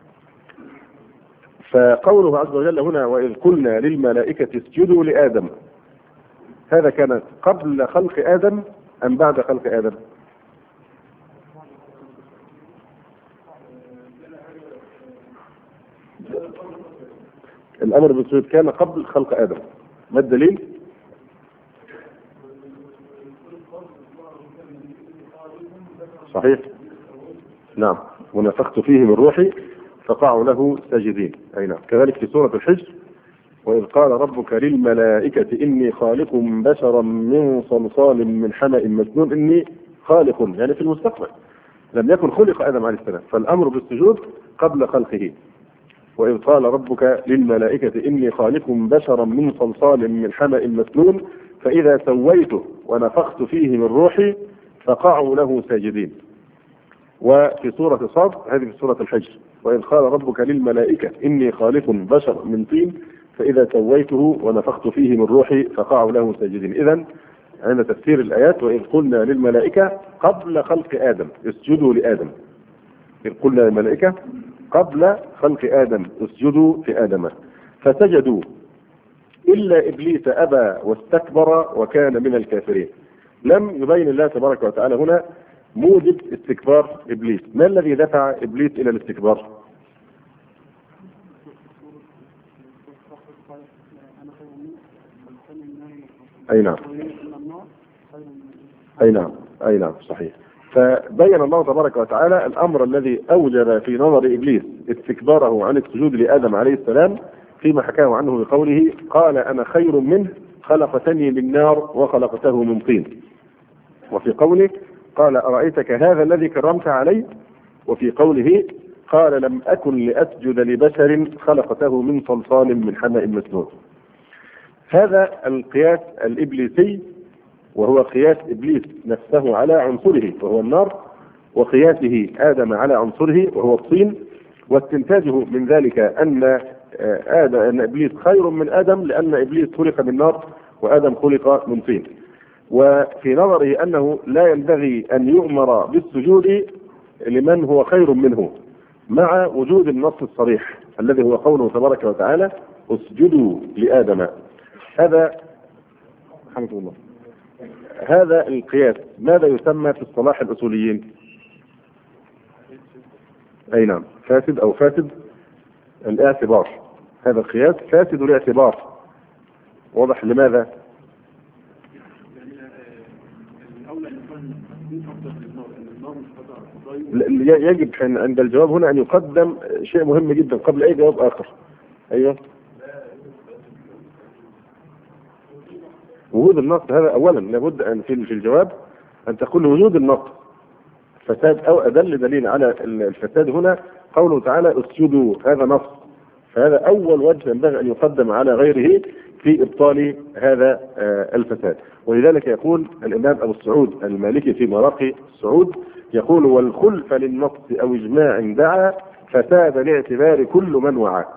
فقوله عز وجل هنا وإذ قلنا للملائكة اسجدوا لآدم، هذا كان قبل خلق آدم أم بعد خلق آدم؟ الأمر بالسجود كان قبل خلق آدم، ما الدليل؟ صحيح، نعم. ونفخت فيه من روحي فقعوا له ساجدين، أي نعم. كذلك في سورة الحجر وإذ قال ربك للملائكة إني خالق بشرا من صلصال من حمأ مسنون، إني خالق يعني في المستقبل، لم يكن خلق آدم عليه السلام، فالأمر بالسجود قبل خلقه. وإذ قال ربك للملائكة إني خالق بشرا من صلصال من حمأ مسنون فإذا سويته ونفخت فيه من روحي فقعوا له ساجدين. وفي سورة صاد، هذه في سورة الحجر، وإذ قال ربك للملائكة إني خالق بشرا من طين فإذا سويته ونفخت فيه من روحي فقعوا له ساجدين. إذن عند تفسير الآيات وإذ قلنا للملائكة قبل خلق آدم اسجدوا لآدم، إذ قلنا للملائكة قبل خلق آدم اسجدوا لآدم، فسجدوا إلا إبليس أبى واستكبر وكان من الكافرين. لم يبين الله تبارك وتعالى هنا موجب استكبار إبليس، ما الذي دفع إبليس إلى الاستكبار؟ أي نعم، أي نعم، أي نعم، صحيح. فبين الله تبارك وتعالى الأمر الذي أوجب في نظر إبليس استكباره عن السجود لآدم عليه السلام فيما حكاه عنه بقوله قال أنا خير منه خلقتني من نار وخلقته من طين، وفي قوله قال أرأيتك هذا الذي كرمت علي، وفي قوله قال لم أكن لأسجد لبشر خلقته من صلصال من حمأ مسنون. هذا القياس الإبليسي وهو قياس إبليس نفسه على عنصره وهو النار، وقياسه آدم على عنصره وهو الطين، واستنتاجه من ذلك أن إبليس خير من آدم لأن إبليس خلق من نار وآدم خلق من طين. وفي نظره أنه لا ينبغي أن يؤمر بالسجود لمن هو خير منه مع وجود النص الصريح الذي هو قوله تبارك وتعالى اسجدوا لآدم. هذا الحمد لله. هذا القياس ماذا يسمى في اصطلاح الأصوليين؟ أي نعم، فاسد أو فاسد الاعتبار. هذا القياس فاسد الاعتبار. واضح لماذا؟ يجب عند الجواب هنا أن يقدم شيء مهم جدا قبل أي جواب آخر. أيوه، وجود النص هذا أولا لابد أن في الجواب أن تقول وجود النص فساد، أو أدل دليل على الفساد هنا قوله تعالى اسجدوا، هذا نص، فهذا أول وجه ينبغي أن يقدم على غيره في إبطال هذا الفساد. ولذلك يقول الإمام أبو السعود المالكي في مراقي السعود يقول: والخلف للنص أو إجماع دعا فساد لاعتبار كل من وعى.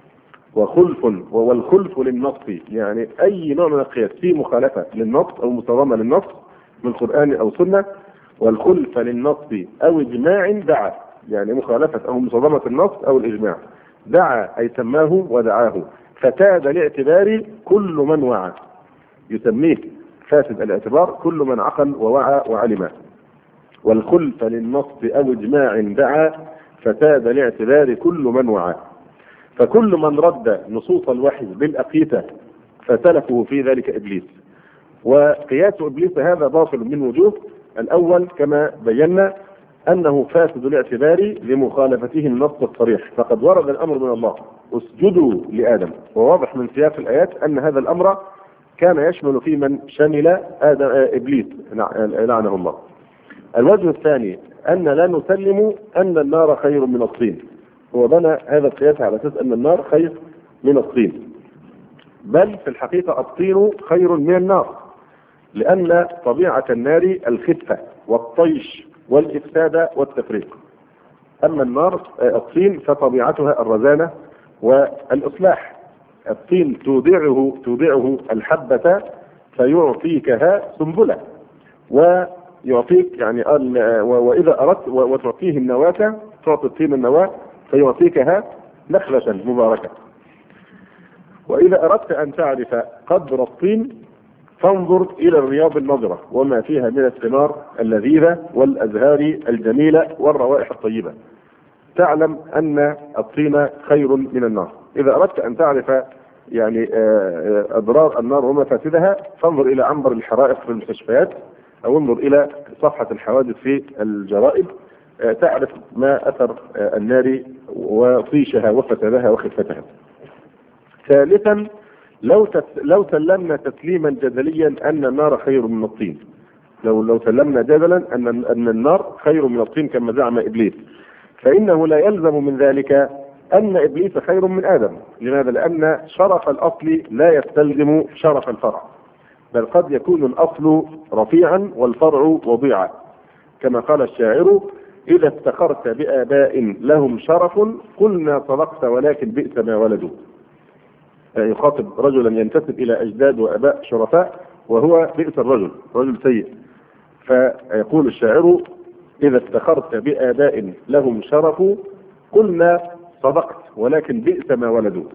والخلف للنص يعني أي نوع من القياس فيه مخالفة للنص أو مصادمة للنص من القرآن أو سنة، والخلف للنص أو إجماع دعا يعني مخالفة أو مصادمة النص أو الإجماع، دعا أي سماه ودعاه، فساد لاعتبار كل من وعى، يسميه فاسد الاعتبار كل من عقل ووعى وعلم. والخلف للنص أو إجماع دعا فساد لاعتبار كل من وعى. فكل من رد نصوص الوحي بالأقيسة فتلفه في ذلك إبليس. وقياس إبليس هذا باطل من وجوه. الأول كما بينا أنه فاسد الاعتبار لمخالفته النص الصريح، فقد ورد الأمر من الله اسجدوا لآدم، وواضح من سياق الآيات أن هذا الأمر كان يشمل في من شمل إبليس لعنه الله. الوجه الثاني أن لا نسلم أن النار خير من الطين، هو بنى هذا القياس على أساس أن النار خير من الطين، بل في الحقيقة الطين خير من النار، لأن طبيعة النار الخفة والطيش والإفساد والتفريق. أما النار الطين فطبيعتها الرزانة والإصلاح. الطين تودعه الحبة فيعطيكها سنبلة، ويعطيك يعني وإذا أردت وتعطيه النواة، تعطي الطين النواة فيعطيكها نخلة مباركة. وإذا أردت أن تعرف قدر الطين فانظر إلى الرياض النضرة وما فيها من الثمار اللذيذة والأزهار الجميلة والروائح الطيبة، تعلم أن الطين خير من النار. إذا أردت أن تعرف يعني أضرار النار ومفاسدها فانظر إلى عنبر الحرائق في المستشفيات، أو انظر إلى صفحة الحوادث في الجرائد، تعرف ما أثر النار وطيشها وفسادها وخفتها. ثالثا لو سلمنا تسليما جدليا أن النار خير من الطين، لو سلمنا جدلا أن النار خير من الطين كما زعم إبليس، فإنه لا يلزم من ذلك أن إبليس خير من آدم. لماذا؟ لأن شرف الأصل لا يستلزم شرف الفرع، بل قد يكون الأصل رفيعا والفرع وضيعا، كما قال الشاعر: إذا افتخرت بآباء لهم شرف قلنا صدقت ولكن بئس ما ولدوا. يخاطب رجلا ينتسب إلى أجداد وأباء شرفاء وهو بئس الرجل، رجل سيء. فيقول الشاعر: إذا افتخرت بآباء لهم شرف قلنا صدقت ولكن بئس ما ولدوا.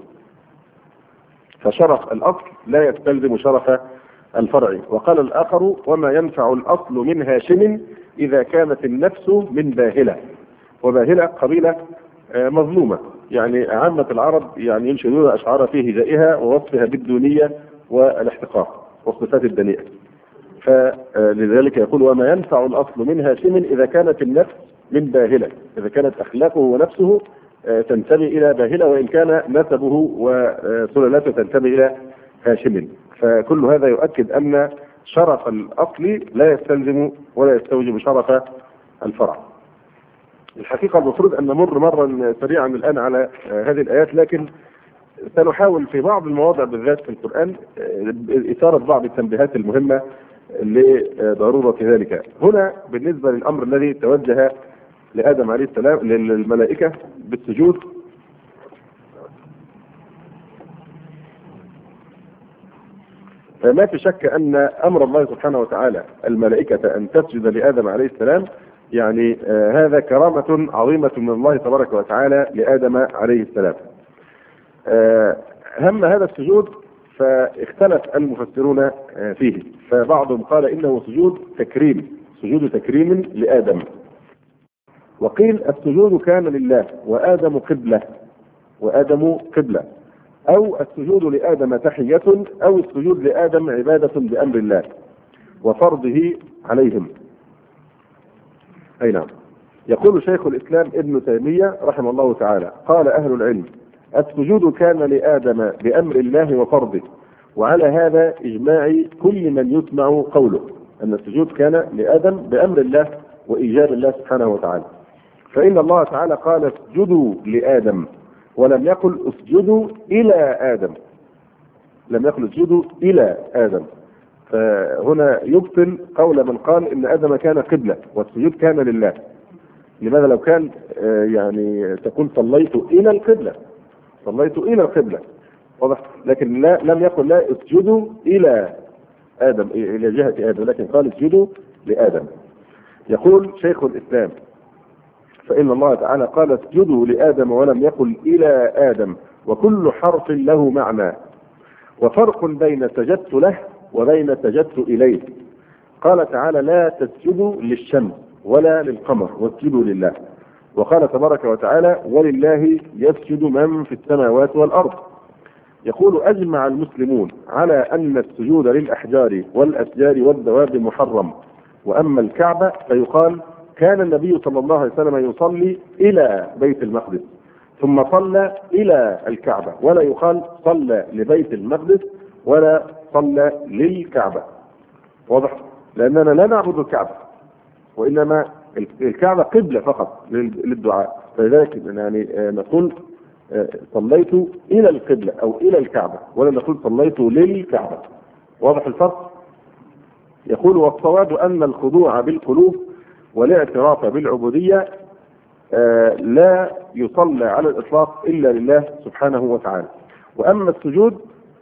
فشرف الأصل لا يستلزم شرف الفرع. وقال الآخر: وما ينفع الأصل من هاشم إذا كانت النفس من باهلة. وباهلة قبيلة مظلومة، يعني عامة العرب يعني ينشدون أشعار في هجائها ووصفها بالدونية والاحتقار والصفات الدنيئة. فلذلك يقول: وما ينفع الأصل من هاشم إذا كانت النفس من باهلة، إذا كانت أخلاقه ونفسه تنتمي إلى باهلة وإن كان نسبه وسلالته تنتمي إلى هاشم. فكل هذا يؤكد أن شرف الأصل لا يستلزم ولا يستوجب شرف الفرع. الحقيقة المفروض أن نمر مرة سريعا الآن على هذه الآيات، لكن سنحاول في بعض المواضع بالذات في القرآن إثارة بعض التنبيهات المهمة لضرورة ذلك. هنا بالنسبة للأمر الذي توجه لآدم عليه السلام للملائكة بالسجود، فما في شك أن أمر الله سبحانه وتعالى الملائكة أن تسجد لآدم عليه السلام يعني هذا كرامة عظيمة من الله تبارك وتعالى لآدم عليه السلام. هم هذا السجود فاختلف المفسرون فيه، فبعضهم قال إنه سجود تكريم لآدم، وقيل السجود كان لله وآدم قبلة، أو السجود لآدم تحية، أو السجود لآدم عبادة بأمر الله وفرضه عليهم. أي نعم. يقول شيخ الإسلام ابن تيمية رحمه الله تعالى: قال أهل العلم: السجود كان لآدم بأمر الله وفرضه، وعلى هذا إجماع كل من يسمع قوله، أن السجود كان لآدم بأمر الله وإيجاب الله سبحانه وتعالى. فإن الله تعالى قال: اسجدوا لآدم، ولم يقل اسجدوا إلى آدم، لم يقل اسجدوا إلى آدم. فهنا يبطل قول من قال إن آدم كان قبلة والسجود كان لله. لماذا لو كان يعني تقول صليت إلى القبلة، صليت إلى القبلة، واضح؟ لكن لا، لم يقل لا اسجدوا إلى آدم، إلى جهة آدم، لكن قال اسجدوا لآدم. يقول شيخ الإسلام: فإن الله تعالى قال اسجدوا لآدم ولم يقل إلى آدم، وكل حرف له معنى، وفرق بين سجدت له وبين سجدت إليه. قال تعالى: لا تسجدوا للشمس ولا للقمر واسجدوا لله. وقال تبارك وتعالى: ولله يسجد من في السماوات والأرض. يقول: أجمع المسلمون على أن السجود للأحجار والأشجار والدواب محرم، وأما الكعبة فيقال: كان النبي صلى الله عليه وسلم يصلي إلى بيت المقدس ثم صلى إلى الكعبة، ولا يقال صلى لبيت المقدس ولا صلى للكعبة. واضح؟ لأننا لا نعبد الكعبة، وإنما الكعبة قبلة فقط للدعاء، فلذلك يعني نقول صليت إلى القبلة أو إلى الكعبة، ولا نقول صليت للكعبة. واضح الفرق؟ يقول: والصواب أن الخضوع بالقلوب والاعتراف بالعبودية لا يصلى على الإطلاق إلا لله سبحانه وتعالى. وأما السجود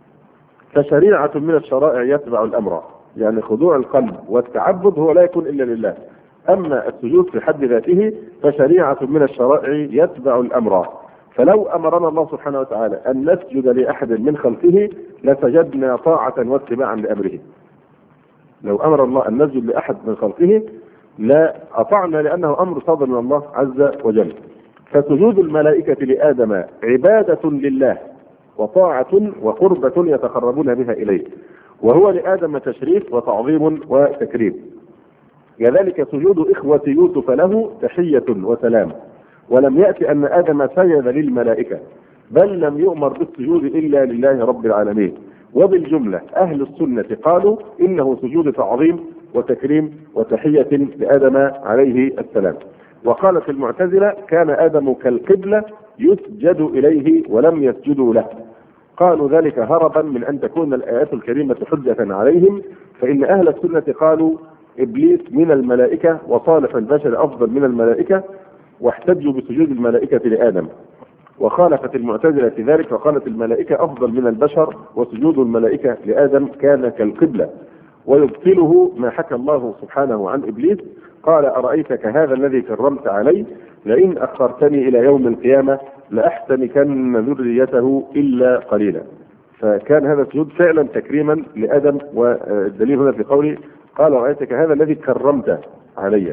فشريعة من الشرائع يتبع الأمر، يعني خضوع القلب والتعبد هو لا يكون إلا لله. أما السجود في حد ذاته فشريعة من الشرائع يتبع الأمر، فلو أمرنا الله سبحانه وتعالى أن نسجد لأحد من خلقه لسجدنا طاعة واتباعا لأمره. لو أمر الله أن نسجد لأحد من خلقه لا أطعنا، لأنه أمر صادر من الله عز وجل. فسجود الملائكة لآدم عبادة لله وطاعة وقربة يتقربون بها إليه، وهو لآدم تشريف وتعظيم وتكريم. كذلك سجود إخوة يوسف له تحية وسلام، ولم يأتي أن آدم سجد للملائكة، بل لم يؤمر بالسجود إلا لله رب العالمين. وبالجملة أهل السنة قالوا إنه سجود تعظيم وتكريم وتحية لآدم عليه السلام. وقالت المعتزلة: كان آدم كالقبلة يسجد إليه ولم يسجدوا له. قالوا ذلك هربا من أن تكون الآيات الكريمة حجة عليهم، فإن أهل السنة قالوا إبليس من الملائكة وصالح البشر أفضل من الملائكة، واحتجوا بسجود الملائكة لآدم. وخالفت المعتزلة في ذلك وقالت الملائكة أفضل من البشر، وسجود الملائكة لآدم كان كالقبلة. ويبطله ما حكى الله سبحانه عن إبليس: قال: أرأيتك هذا الذي كرمت علي لئن أخرتني إلى يوم القيامة لأحتنكن ذريته إلا قليلا. فكان هذا السجود فعلا تكريما لآدم، والدليل هنا في قوله: قال: أرأيتك هذا الذي كرمت علي.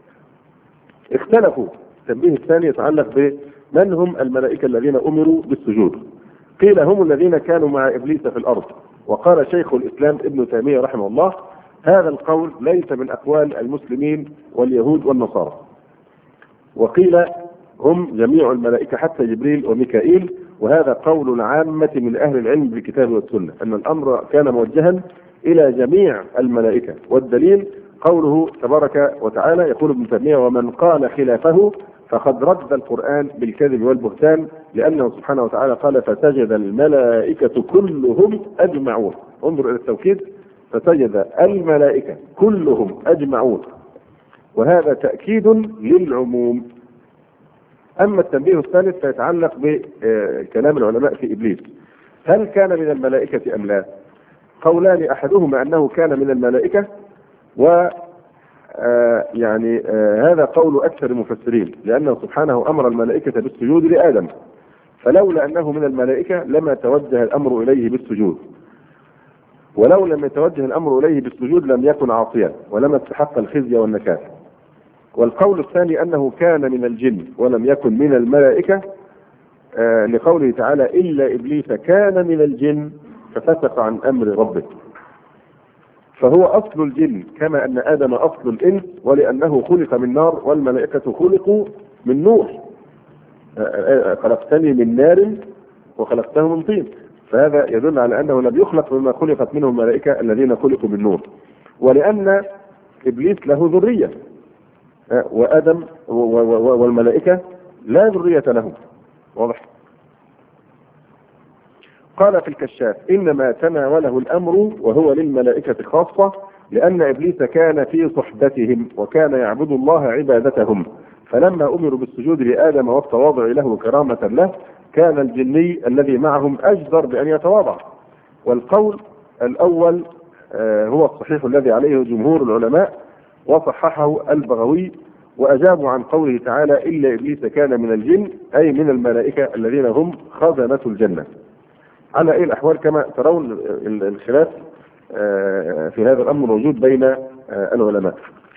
اختلفوا. التنبيه الثاني يتعلق بمن هم الملائكة الذين أمروا بالسجود. قيل: هم الذين كانوا مع إبليس في الأرض. وقال شيخ الإسلام ابن تيمية رحمه الله: هذا القول ليس من أقوال المسلمين واليهود والنصارى. وقيل: هم جميع الملائكة حتى جبريل وميكائيل، وهذا قول العامة من أهل العلم بالكتاب والسنة، أن الأمر كان موجها إلى جميع الملائكة. والدليل قوله تبارك وتعالى، يقول ابن تيمية: ومن قال خلافه فقد رد القرآن بالكذب والبهتان، لأنه سبحانه وتعالى قال: فسجد الملائكة كلهم أجمعون. انظر إلى التوكيد: فسجد الملائكة كلهم أجمعون، وهذا تأكيد للعموم. أما التنبيه الثالث فيتعلق بكلام العلماء في إبليس: هل كان من الملائكة أم لا؟ قولان: أحدهما أنه كان من الملائكة، هذا قول أكثر المفسرين، لأنه سبحانه أمر الملائكة بالسجود لآدم، فلولا أنه من الملائكة لما توجه الأمر إليه بالسجود، ولو لم يتوجه الأمر إليه بالسجود لم يكن عاصيا ولما استحق الخزي والنكال. والقول الثاني أنه كان من الجن ولم يكن من الملائكة، لقوله تعالى: إلا إبليس كان من الجن ففسق عن أمر ربه. فهو أصل الجن كما أن آدم أصل الإنس، ولأنه خلق من نار والملائكة خلقوا من نور. خلقتني من نار وخلقته من طين، فهذا يدل على أنه لم يخلق مما خلقت منه الملائكة الذين خلقوا من نور. ولأن إبليس له ذرية، وآدم والملائكة لا ذرية لهم. واضح؟ قال في الكشاف: إنما تناوله الأمر وهو للملائكة خاصة، لأن إبليس كان في صحبتهم وكان يعبد الله عبادتهم، فلما أمروا بالسجود لآدم والتواضع له كرامة له كان الجني الذي معهم أجدر بأن يتواضع. والقول الأول هو الصحيح الذي عليه جمهور العلماء، وصححه البغوي، وأجابوا عن قوله تعالى: إلا إبليس كان من الجن، أي من الملائكة الذين هم خزنة الجنة. على أي الأحوال كما ترون الخلاف في هذا الأمر موجود بين العلماء.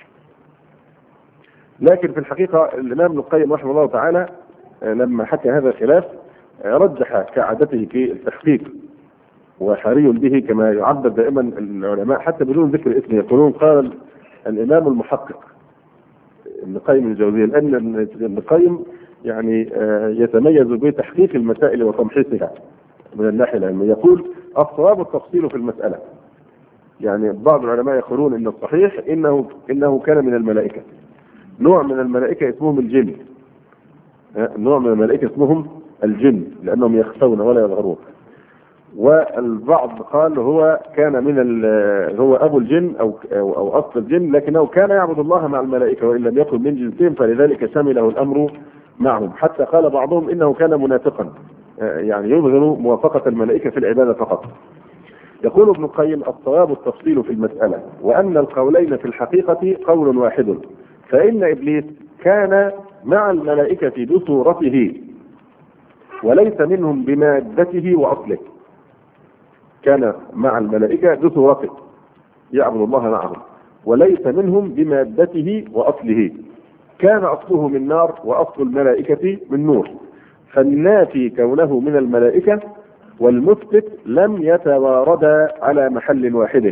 لكن في الحقيقة الإمام ابن القيم رحمه الله تعالى لما حكى هذا الخلاف رجح كعادته في التحقيق، وحري به كما يعبد دائما العلماء حتى بدون ذكر اسمه، يقولون قال الإمام المحقق ابن القيم الجوزية، لأن ابن القيم يعني يتميز بتحقيق المسائل وتمحيصها من الناحية العلمية. يقول: الصواب التفصيل في المسألة. يعني بعض العلماء يقولون إن الصحيح إنه كان من الملائكة، نوع من الملائكة اسمهم الجن، نوع من الملائكة اسمهم الجن لأنهم يخفون ولا يظهرون. والبعض قال هو كان هو أبو الجن أو أصل الجن، لكنه كان يعبد الله مع الملائكة وإن لم يكن من جنسهم، فلذلك شمله الأمر معهم. حتى قال بعضهم إنه كان منافقا، يعني يظهر موافقة الملائكة في العبادة فقط. يقول ابن القيم: الصواب التفصيل في المسألة، وأن القولين في الحقيقة قول واحد، فإن إبليس كان مع الملائكة بصورته وليس منهم بمادته وأصله. كان مع الملائكة بصورته يعبد الله معهم وليس منهم بمادته وأصله. كان أصله من نار وأصل الملائكة من نور، فالنافي كونه من الملائكة والمثبت لم يتواردا على محل واحد.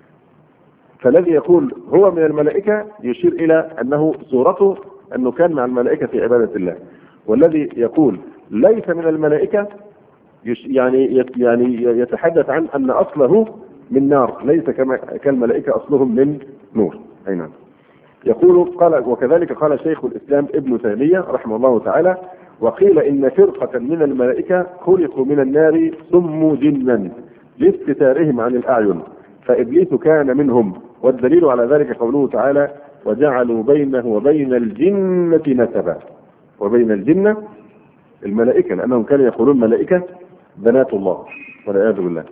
فالذي يقول هو من الملائكة يشير إلى أنه صورته أنه كان مع الملائكة في عبادة الله، والذي يقول ليس من الملائكة يعني يتحدث عن أن أصله من نار، ليس كالملائكة أصلهم من نور. أي نعم. يقول: قال وكذلك قال شيخ الإسلام ابن تيمية رحمه الله تعالى: وقيل إن فرقة من الملائكة خلقوا من النار سموا جنا لاستتارهم عن الأعين، فإبليس كان منهم. والدليل على ذلك قوله تعالى: وجعلوا بينه وبين الجنة نسبا. وبين الجنة الملائكة، لأنهم كانوا يقولون ملائكة بنات الله والعياذ بالله.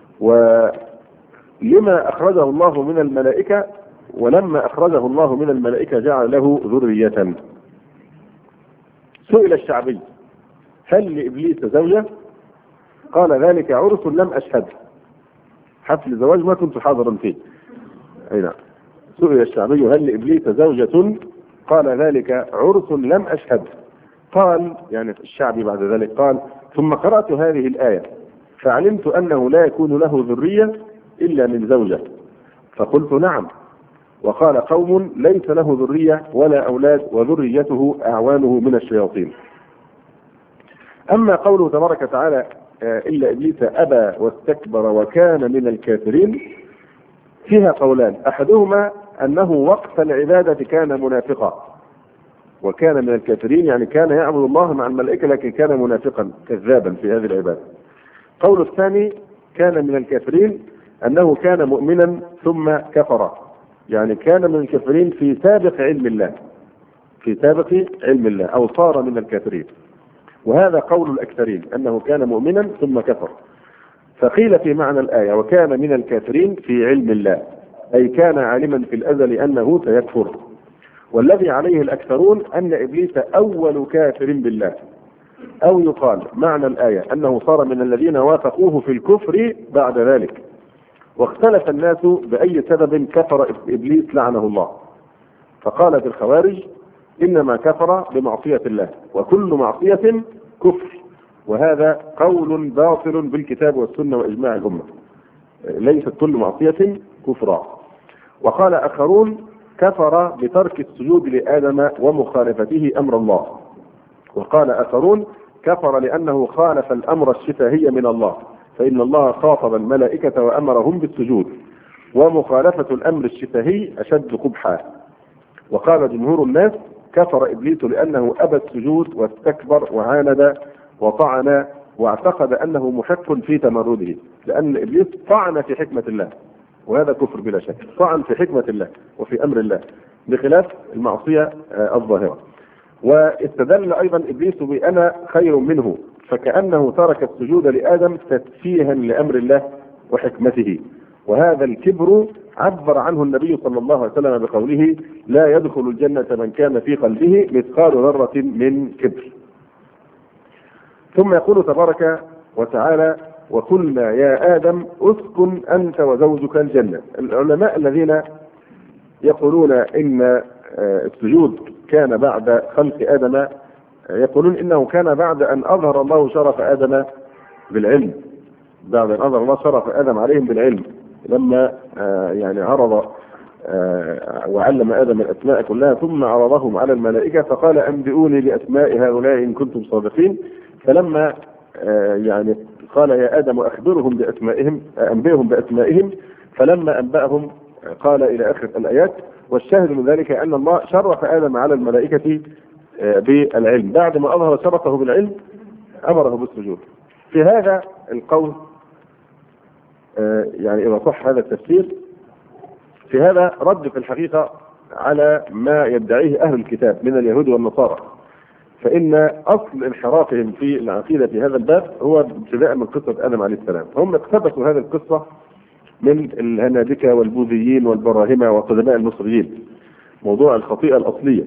ولما أخرجه الله من الملائكة، ولما أخرجه الله من الملائكة جعل له ذرية. سئل الشعبي: هل لإبليس زوجة؟ قال: ذلك عرس لم أشهد. حفل زواج ما كنت حاضرا فيه. أي نعم. سئل الشعبي: هل لإبليس زوجة؟ قال: ذلك عرس لم أشهد. قال يعني الشعبي بعد ذلك قال: ثم قرأت هذه الآية فعلمت أنه لا يكون له ذرية إلا من زوجة، فقلت: نعم. وقال قوم: ليس له ذرية ولا أولاد وذريته أعوانه من الشياطين. أما قوله تبارك وتعالى: إلا إبليس أبى واستكبر وكان من الكافرين، فيها قولان: أحدهما أنه وقت العبادة كان منافقا وكان من الكافرين، يعني كان يعبد الله مع الملائكة لكن كان منافقا كذابا في هذه العبادة. قول الثاني كان من الكافرين أنه كان مؤمنا ثم كفر، يعني كان من الكافرين في سابق علم الله، في سابق علم الله، أو صار من الكافرين. وهذا قول الأكثرين أنه كان مؤمنا ثم كفر. فقيل في معنى الآية: وكان من الكافرين في علم الله، أي كان عالما في الأزل أنه سيكفر. والذي عليه الأكثرون أن إبليس أول كافر بالله، أو يقال معنى الآية أنه صار من الذين وافقوه في الكفر بعد ذلك. واختلف الناس بأي سبب كفر إبليس لعنه الله، فقالت الخوارج: إنما كفر بمعصية الله، وكل معصية كفر. وهذا قول باطل بالكتاب والسنة وإجماع الأمة. ليست كل معصية كفرا. وقال آخرون كفر بترك السجود لآدم ومخالفته أمر الله. وقال آخرون كفر لأنه خالف الأمر الشفاهي من الله، فإن الله خاطب الملائكة وأمرهم بالسجود، ومخالفة الأمر الشفاهي أشد قبحا. وقال جمهور الناس كفر إبليس لأنه أبى السجود واستكبر وعاند وطعن واعتقد أنه محق في تمرده، لأن إبليس طعن في حكمة الله، وهذا كفر بلا شك، طعن في حكمة الله وفي أمر الله بخلاف المعصية الظاهرة. واستدل أيضا إبليس بأنا خير منه، فكأنه ترك السجود لآدم تسفيها لأمر الله وحكمته. وهذا الكبر عبر عنه النبي صلى الله عليه وسلم بقوله لا يدخل الجنة من كان في قلبه مثقال ذرة من كبر. ثم يقول تبارك وتعالى وقلنا يا آدم اسكن أنت وزوجك الجنة. العلماء الذين يقولون إن السجود كان بعد خلق آدم يقولون إنه كان بعد أن أظهر الله شرف آدم بالعلم، بعد أن أظهر الله شرف آدم عليهم بالعلم، لما يعني عرض وعلم آدم الأسماء كلها ثم عرضهم على الملائكة فقال أنبئوني بأسماء هؤلاء إن كنتم صادقين. فلما يعني قال يا آدم أخبرهم بأسمائهم أنبئهم بأسمائهم، فلما أنبأهم قال إلى آخر الآيات. والشاهد من ذلك أن الله شرف آدم على الملائكة بالعلم، بعد ما أظهر شرفه بالعلم أمره بالسجود. في هذا القول يعني إذا صح هذا التفسير، في هذا رد في الحقيقة على ما يدعيه أهل الكتاب من اليهود والنصارى، فإن أصل انحرافهم في العقيدة في هذا الباب هو ابتداء من قصة آدم عليه السلام. هم اقتبسوا هذه القصة من الهنادكة والبوذيين والبراهمة وقدماء المصريين، موضوع الخطيئة الأصلية.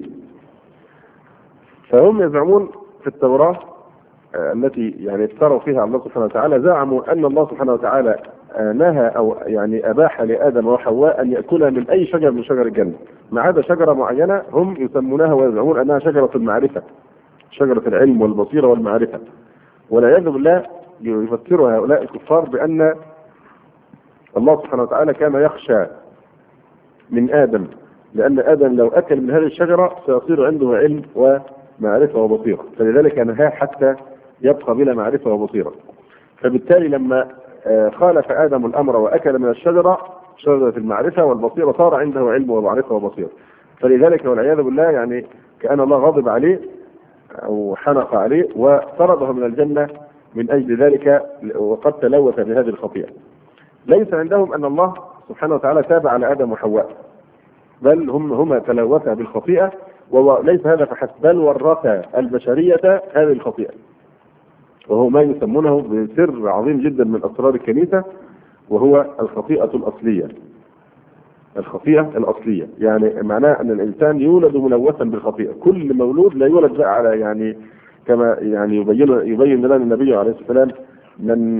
فهم يزعمون في التوراة التي يعني افتروا فيها على الله سبحانه وتعالى، زعموا أن الله سبحانه وتعالى نهى أو يعني أباح لآدم وحواء أن يأكلها من أي شجر من شجر الجنة ما عدا شجرة معينة هم يسمونها ويزعمون أنها شجرة المعرفة، شجرة العلم والبصيرة والمعرفة. والعياذ بالله يفسرها هؤلاء الكفار بأن الله سبحانه وتعالى كان يخشى من آدم، لأن آدم لو أكل من هذه الشجرة سيصير عنده علم ومعرفة وبصيرة، فلذلك نهاه حتى يبقى بلا معرفة وبصيرة. فبالتالي لما خالف آدم الأمر وأكل من الشجرة شجرة المعرفة والبصيرة صار عنده علم ومعرفة وبصيرة، فلذلك والعياذ بالله يعني كأن الله غضب عليه أو حنق عليه وطرده من الجنة من أجل ذلك، وقد تلوث بهذه الخطيئة. ليس عندهم أن الله سبحانه وتعالى تاب على آدم وحواء، بل هما تلوثا بالخطيئة، وليس هذا فحسب بل ورثا البشرية هذه الخطيئة، وهو ما يسمونه بسر عظيم جدا من أسرار الكنيسة، وهو الخطيئة الأصلية. الخطيئة الأصلية يعني معناه أن الإنسان يولد ملوثا بالخطيئة، كل مولود لا يولد بقى على يعني كما يعني يبين لنا النبي عليه الصلاة والسلام من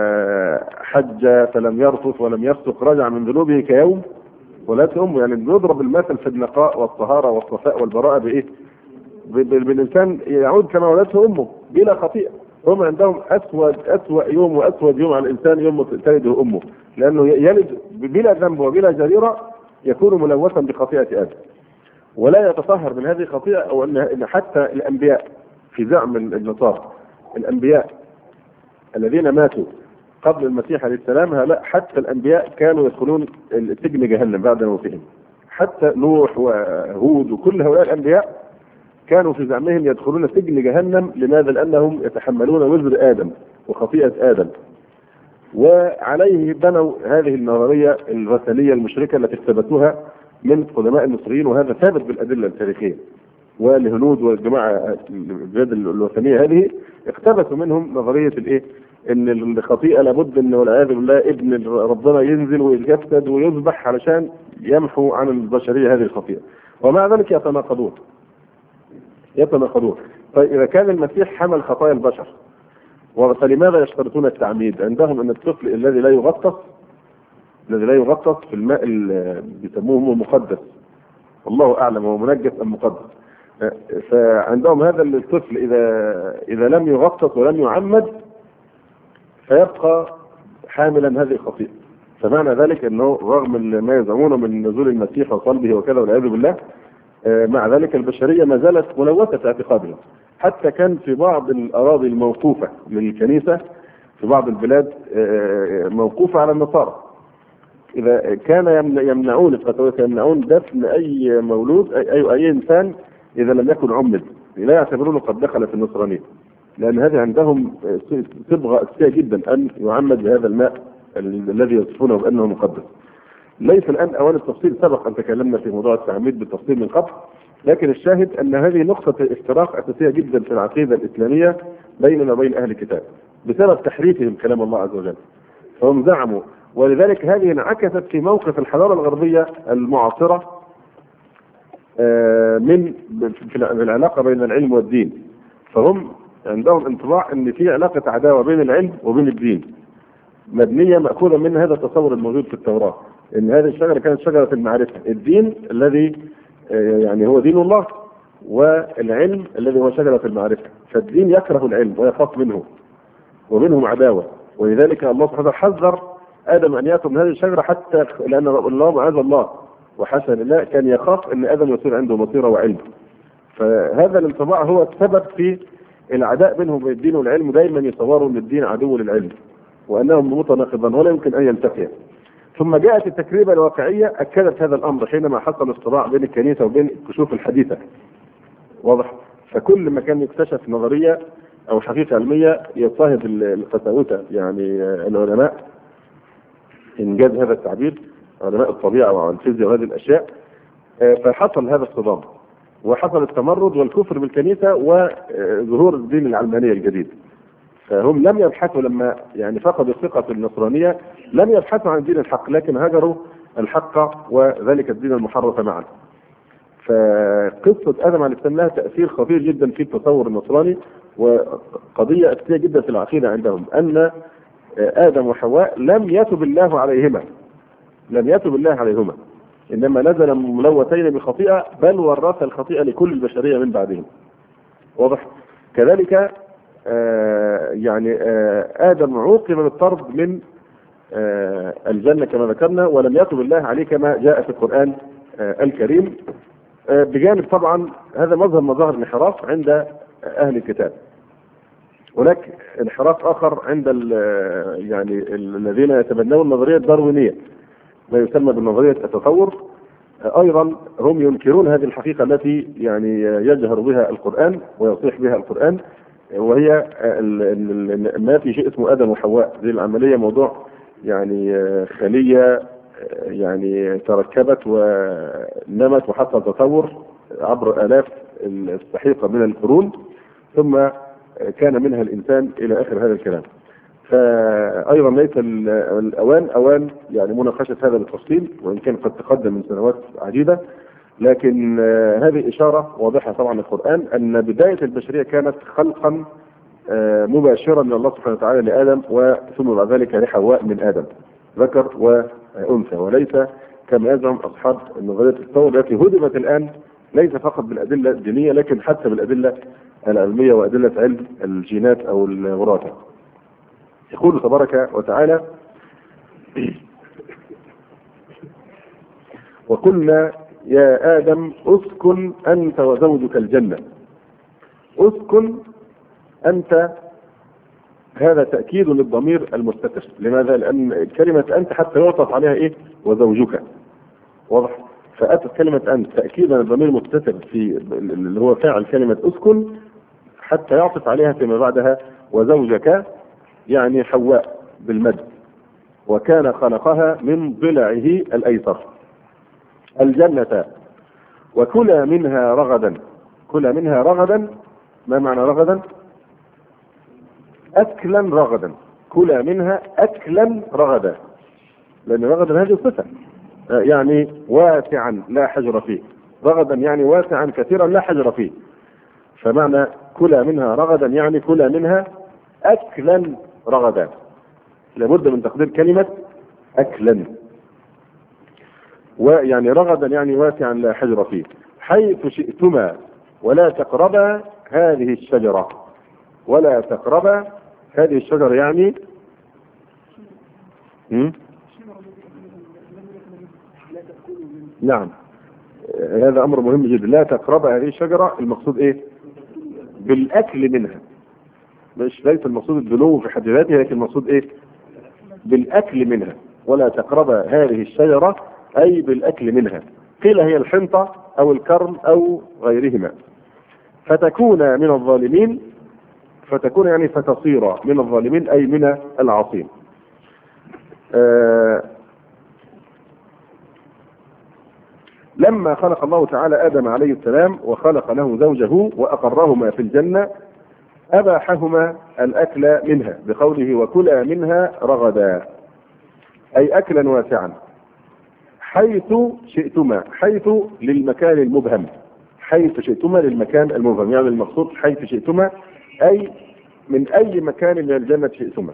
حج فلم يرفث ولم يفسق رجع من ذنوبه كيوم ولدته أمه. يعني بيضرب المثل في النقاء والطهارة والصفاء والبراءة بإيه؟ بالإنسان يعود كما ولدته أمه بلا خطيئة. هم عندهم أسوأ يوم وأسود يوم على الإنسان يوم تلده أمه، لأنه يلد بلا ذنب وبلا جريرة يكون ملوثا بخطيئة آدم، ولا يتطهر من هذه الخطيئة. أو أن حتى الأنبياء في زعم النصارى الأنبياء الذين ماتوا قبل المسيح عليه السلام، حتى الأنبياء كانوا يدخلون سجن جهنم بعد موتهم، حتى نوح وهود وكل هؤلاء الأنبياء كانوا في زعمهم يدخلون سجن جهنم. لماذا؟ لأنهم يتحملون وزر آدم وخطيئة آدم، وعليه بنوا هذه النظرية الوثنية المشركة التي اثبتوها من قدماء المصريين، وهذا ثابت بالأدلة التاريخية. والهنود والجماعة البلاد الوثنية هذه اقتبسوا منهم نظرية الايه؟ ان الخطيئة لابد ان والعياذ بالله ابن ربنا ينزل ويتجسد ويذبح علشان يمحو عن البشرية هذه الخطيئة، ومع ذلك يتناقضون. طيب إذا كان المسيح حمل خطايا البشر فلماذا يشترطون التعميد؟ عندهم ان الطفل الذي لا يغطس في الماء اللي بيسموه مقدس، الله اعلم هو منجس ام مقدس، فعندهم هذا الطفل اذا لم يغطس ولم يعمد فيبقى حاملا هذه الخطيئة. فمعنى ذلك أنه رغم ما يزعمونه من نزول المسيح وصلبه وكذا والعياذ بالله، مع ذلك البشرية ما زالت ملوثة في اعتقادها. حتى كان في بعض الأراضي الموقوفة للكنيسة في بعض البلاد موقوفة على النصارى، إذا كان يمنعون الكاثوليك يمنعون دفن أي مولود أي إنسان إذا لم يكن عمد، لا يعتبرونه قد دخل في النصرانية، لأن هذه عندهم صبغة أساسية جدا أن يعمد بهذا الماء الذي يصفونه بأنه مقدس. ليس الآن أوان التفصيل، سبق أن تكلمنا في موضوع التعميد بالتفصيل من قبل، لكن الشاهد أن هذه نقطة افتراق أساسية جدا في العقيدة الإسلامية بيننا وبين أهل الكتاب بسبب تحريفهم كلام الله عز وجل. فهم زعموا، ولذلك هذه انعكست في موقف الحضارة الغربية المعاصرة في العلاقة بين العلم والدين. فهم عندهم انطباع أن في علاقة عداوة بين العلم وبين الدين مبنية مأخوذة من هذا التصور الموجود في التوراة، ان هذه الشجرة كانت شجرة المعرفة، الدين الذي يعني هو دين الله، والعلم الذي هو شجرة المعرفة. فالدين يكره العلم ويخاف منه ومنهم عداوة، ولذلك الله سبحانه حذر آدم أن يأكل من هذه الشجرة، حتى لأن الله معاذ الله وحسن الله كان يخاف أن آدم يصير عنده بصيرة وعلم. فهذا الانطباع هو السبب في العداء بينهم وبين الدين والعلم، دائما يصوروا أن الدين عدو للعلم وأنهم متناقضان ولا يمكن أن يلتقيا. ثم جاءت التجربة الواقعية أكدت هذا الأمر حينما حصل الصراع بين الكنيسة وبين الكشوف الحديثة. واضح؟ فكل ما كان يكتشف نظرية أو حقيقة علمية يضطهد القساوسة، يعني العلماء، إنجاز هذا التعبير، علماء الطبيعة والفيزياء وهذه الأشياء. فحصل هذا الصدام وحصل التمرد والكفر بالكنيسة وظهور الدين العلمانية الجديد. فهم لم يبحثوا لما يعني فقدوا الثقة في النصرانية، لم يبحثوا عن دين الحق، لكن هجروا الحق وذلك الدين المحرف معا. فقصة آدم عليه السلام لها تأثير خطير جدا في التصور النصراني، وقضية أساسية جدا في العقيدة عندهم أن آدم وحواء لم يتب الله عليهما، إنما نزل ملوثين بخطيئة، بل ورث الخطيئة لكل البشرية من بعدهم. واضح؟ كذلك يعني آدم عوقب بالطرد من الجنة كما ذكرنا، ولم يتب الله عليه كما جاء في القرآن الكريم. بجانب طبعا هذا مظهر انحراف عند أهل الكتاب. هناك انحراف آخر عند يعني الذين يتبنون النظرية الداروينية، ما يسمى بالنظرية التطور. أيضا هم ينكرون هذه الحقيقة التي يعني يجهر بها القرآن ويصيح بها القرآن، وهي ما في شيء اسمه آدم وحواء. هذه العملية موضوع يعني خلية يعني تركبت ونمت وحصل تطور عبر آلاف السحيقة من القرون، ثم كان منها الإنسان إلى آخر هذا الكلام. فأيضا ليس الأوان يعني مناقشة هذا بالتفصيل، وإن كان قد تقدم من سنوات عديدة، لكن هذه إشارة واضحة طبعا القرآن أن بداية البشرية كانت خلقا مباشرا من الله سبحانه وتعالى لآدم، وثم بعد ذلك لحواء من آدم، ذكر وأنثى، وليس كما يزعم أصحاب النظرية التطور التي هدمت الآن ليس فقط بالأدلة الدينية لكن حتى بالأدلة العلمية وأدلة علم الجينات أو الوراثة. يقول تبارك وتعالى: وقلنا يا آدم اسكن أنت وزوجك الجنة. اسكن أنت، هذا تأكيد للضمير المستتر. لماذا؟ لأن كلمة أنت حتى يعطف عليها إيه؟ وزوجك. واضح؟ فأتت كلمة أنت تأكيدا للضمير المستتر في اللي هو فاعل كلمة اسكن، حتى يعطف عليها فيما بعدها وزوجك، يعني حواء بالمد، وكان خلقها من ضلعه الأيسر الجنة وكلا منها رغدا. كلا منها رغدا، ما معنى رغدا؟ أكلا رغدا. كلا منها أكلا رغدا، لأن رغدا هذه صفة يعني واسعا لا حجر فيه. رغدا يعني واسعا كثيرا لا حجر فيه. فمعنى كلا منها رغدا يعني كلا منها أكلا رغدا. لابد من تقدير كلمة أكلا. ويعني رغدا يعني واسعا لا حجر فيه. حيث شئتما ولا تقربا هذه الشجرة. ولا تقربا هذه الشجرة يعني نعم، هذا أمر مهم جدا. لا تقرب هذه الشجرة، المقصود إيه؟ بالأكل منها، مش ليس المقصود الدنو في حد ذاته، لكن المقصود إيه؟ بالأكل منها. ولا تقرب هذه الشجرة أي بالأكل منها. قيل هي الحنطة أو الكرم أو غيرهما. فتكون من الظالمين، فتكون يعني فتصير من الظالمين أي من العاصين. لما خلق الله تعالى آدم عليه السلام وخلق له زوجه وأقرهما في الجنة، أباحهما الأكل منها بقوله وكلا منها رغدا، أي أكلا واسعا حيث شئتما. حيث للمكان المبهم، حيث شئتما للمكان المبهم، يعني المقصود حيث شئتما أي من أي مكان من الجنة شئتما.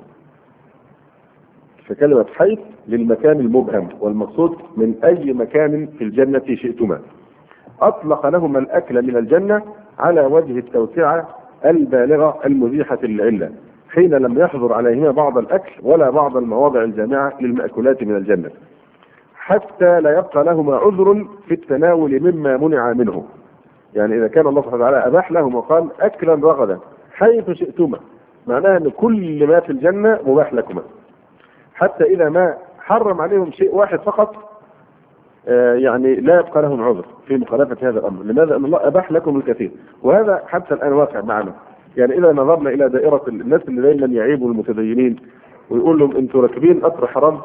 فكلمة حيث للمكان المبهم، والمقصود من أي مكان في الجنة شئتما. أطلق لهما الأكل من الجنة على وجه التوسعة البالغة المزيحة للعلة، حين لم يحضر عليهما بعض الأكل ولا بعض المواضع الجامعة للمأكولات من الجنة، حتى لا يبقى لهما عذر في التناول مما منع منه. يعني إذا كان الله سبحانه وتعالى أباح لهم وقال أكلا رغدا حيث شئتما، معناها أن كل ما في الجنة مباح لكما، حتى إذا ما حرم عليهم شيء واحد فقط يعني لا يبقى لهم عذر في مخالفة هذا الأمر. لماذا؟ أن الله أباح لكم الكثير، وهذا حتى الآن واقع معنا. يعني إذا نظرنا إلى دائرة الناس اللي دائما يعيبوا المتدينين ويقول لهم أنتوا راكبين قطر حرام،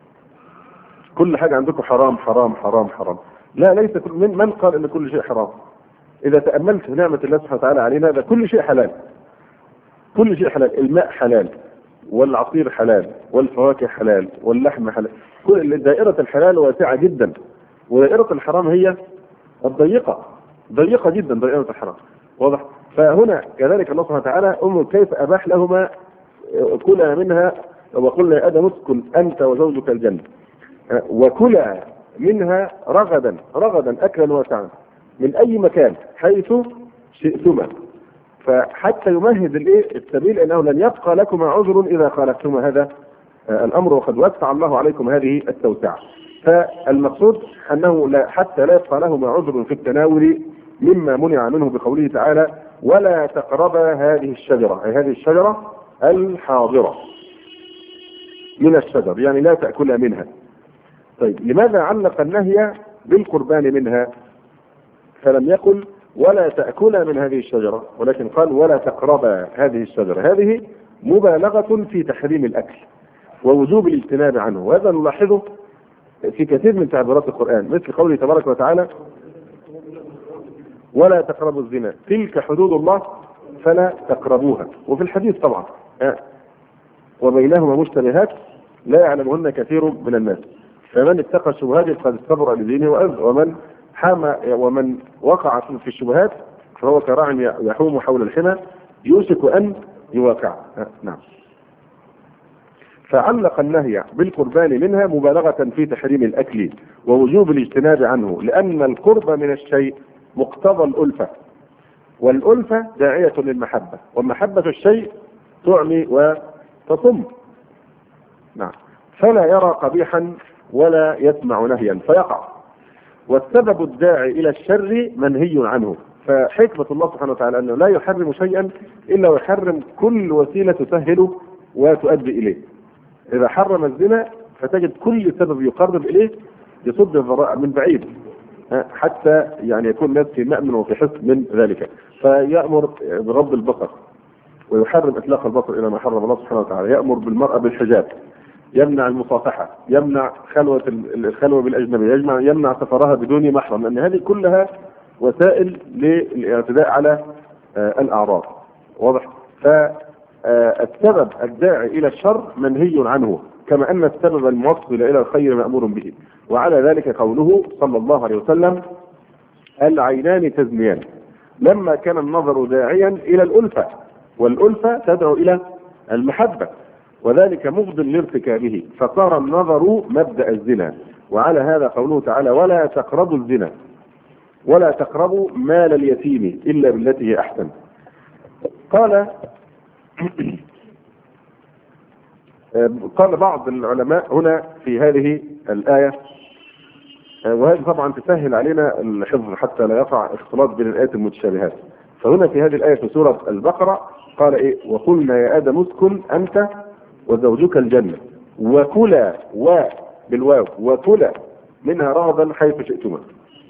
كل حاجة عندكم حرام حرام حرام حرام. لا، ليس من قال أن كل شيء حرام؟ إذا تأملت نعمة الله سبحانه وتعالى علينا، ده كل شيء حلال، كل شيء حلال. الماء حلال، والعصير حلال، والفواكه حلال، واللحم حلال. كل دائرة الحلال واسعة جدا، ودائرة الحرام هي الضيقة، ضيقة جدا دائرة الحرام. واضح؟ فهنا كذلك الله سبحانه وتعالى انظر كيف أباح لهما كلا منها، وقلنا يا آدم اسكن أنت وزوجك الجنة، وكلا منها رغدا، رغدا أكلا واسعا من أي مكان حيث شئتما. فحتى يمهد السبيل أنه لن يبقى لكما عذر إذا خالفتما هذا الأمر، وقد وسع الله عليكم هذه التوسعة. فالمقصود أنه حتى لا يبقى لهما عذر في التناول مما منع منه بقوله تعالى ولا تقربا هذه الشجرة، أي هذه الشجرة الحاضرة من الشجر، يعني لا تأكلها منها. طيب لماذا علق النهي بالقربان منها؟ فلم يقل ولا تأكلا من هذه الشجرة، ولكن قال ولا تقربا هذه الشجرة. هذه مبالغة في تحريم الأكل ووجوب الاجتناب عنه، وهذا نلاحظه في كثير من تعبيرات القرآن، مثل قوله تبارك وتعالى ولا تقربوا الزنا تلك حدود الله فلا تقربوها. وفي الحديث طبعا وبينهما مشتبهات لا يعلمهن كثير من الناس، فمن اتقى الشبهات قد استبرأ لدينه وأرض، ومن وقع في الشبهات فهو كراع يحوم حول الحمى يوشك أن يواقع. نعم. فعلق النهي بالقربان منها مبالغة في تحريم الأكل ووجوب الاجتناب عنه، لأن القرب من الشيء مقتضى الألفة، والألفة داعية للمحبة، ومحبة الشيء تعمي وتصم. نعم. فلا يرى قبيحا ولا يسمع نهيا فيقع، والسبب الداعي إلى الشر منهي عنه. فحكمة الله سبحانه وتعالى أنه لا يحرم شيئا إلا ويحرم كل وسيلة تسهل وتؤدي إليه. إذا حرم الزنا فتجد كل سبب يقرب إليه يصد الذرائع من بعيد، حتى يعني يكون الناس في مأمن وفي حصن من ذلك. فيأمر بغض البصر ويحرم إطلاق البصر إلى ما حرم الله سبحانه وتعالى. يأمر بالمرأة بالحجاب، يمنع المصافحة، يمنع الخلوة بالأجنبي، يمنع سفرها بدون محرم، لأن هذه كلها وسائل للاعتداء على الأعراض. واضح؟ فالسبب الداعي إلى الشر منهي عنه، كما أن السبب الموصل إلى الخير مأمور به. وعلى ذلك قوله صلى الله عليه وسلم العينان تزنيان، لما كان النظر داعيا إلى الألفة، والألفة تدعو إلى المحبة، وذلك مفض لارتكابه، فصار النظر مبدأ الزنا. وعلى هذا قوله تعالى ولا تقربوا الزنا، ولا تقربوا مال اليتيم إلا بالتي هي أحسن. قال قال بعض العلماء هنا في هذه الآية، وهذه طبعا تسهل علينا الحفظ حتى لا يقع اختلاط بين الآيات المتشابهات. فهنا في هذه الآية في سورة البقرة قال إيه؟ وقلنا يا آدم اسكن أنت وزوجك الجنة وكلا بالواو وكلا منها رغدا حيث شئتما.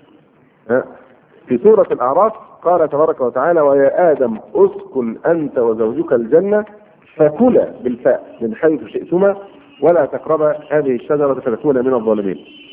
في سورة الأعراف قال تبارك وتعالى ويا آدم اسكن أنت وزوجك الجنة فكلا بالفاء من حيث شئتما ولا تقربا هذه الشجرة فتكونا من الظالمين.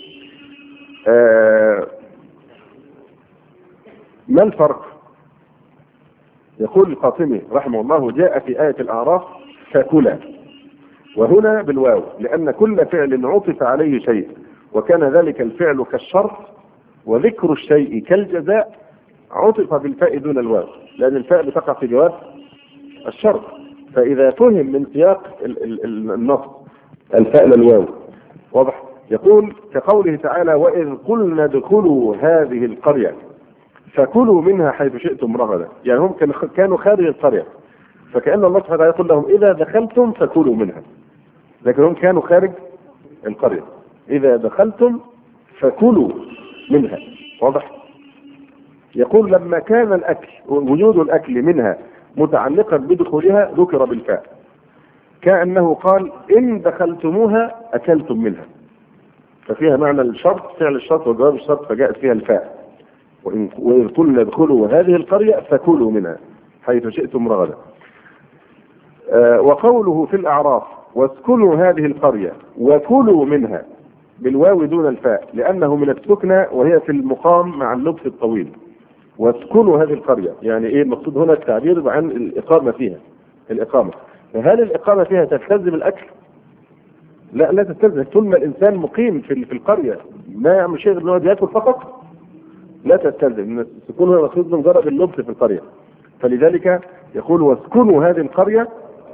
ما الفرق؟ يقول القاسمي رحمه الله جاء في آية الأعراف فكلا وهنا بالواو لأن كل فعل عطف عليه شيء وكان ذلك الفعل كالشرط وذكر الشيء كالجزاء عطف بالفاء دون الواو لأن الفاء بتقع في جواب الشرط. فإذا فهم من سياق النص الفاء للواو واضح. يقول كقوله تعالى وإذ قلنا ادخلوا هذه القرية فكلوا منها حيث شئتم رغدا، يعني هم كانوا خارج القرية فكأن الله سبحانه وتعالى يقول لهم إذا دخلتم فكلوا منها، لكن هم كانوا خارج القرية إذا دخلتم فكلوا منها واضح. يقول لما كان الأكل وجود الأكل منها متعلقا بدخولها ذكر بالفاء كأنه قال إن دخلتموها أكلتم منها، ففيها معنى الشرط فعل الشرط وجواب الشرط فجاءت فيها الفاء وإذ قلنا ادخلوا هذه القرية فكلوا منها حيث شئتم رغدا. وقوله في الأعراف واسكنوا هذه القرية وكلوا منها بالواو دون الفاء لأنه من السكنى وهي في المقام مع اللبس الطويل. واسكنوا هذه القرية يعني ايه المقصود هنا؟ التعبير عن الإقامة فيها. الإقامة، فهل الإقامة فيها تستلزم الأكل؟ لا تستلزم. طول ما الإنسان مقيم في القرية ما يعمل شيء غير انه ياكل فقط لا تستلزم. السكون هو مقصود مجرد اللبس في القرية. فلذلك يقول واسكنوا هذه القرية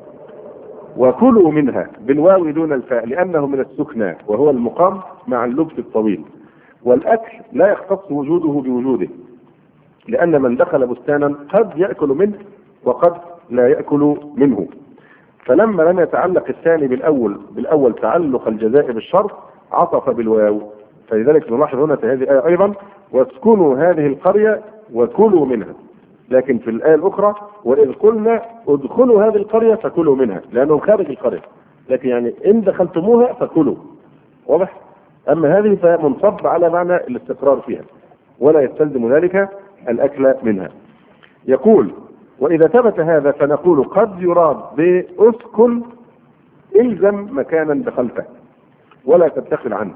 وكلوا منها بالواو دون الفاء لأنه من السكنى وهو المقام مع اللبس الطويل. والأكل لا يختص وجوده بوجوده لأن من دخل بستانا قد يأكل منه وقد لا يأكل منه. فلما لم يتعلق الثاني بالأول تعلق الجزاء بالشرط عطف بالواو. فلذلك نلاحظ هنا في هذه الآية أيضا واسكنوا هذه القرية وكلوا منها، لكن في الآية الأخرى وإذ قلنا ادخلوا هذه القرية فكلوا منها لأنهم خارج القرية، لكن يعني إن دخلتموها فكلوا واضح. أما هذه فمنصب على معنى الاستقرار فيها ولا يستلزم ذلك الأكل منها. يقول وإذا ثبت هذا فنقول قد يراد بأسكن إلزم مكانا دخلته ولا تتخذ عنه،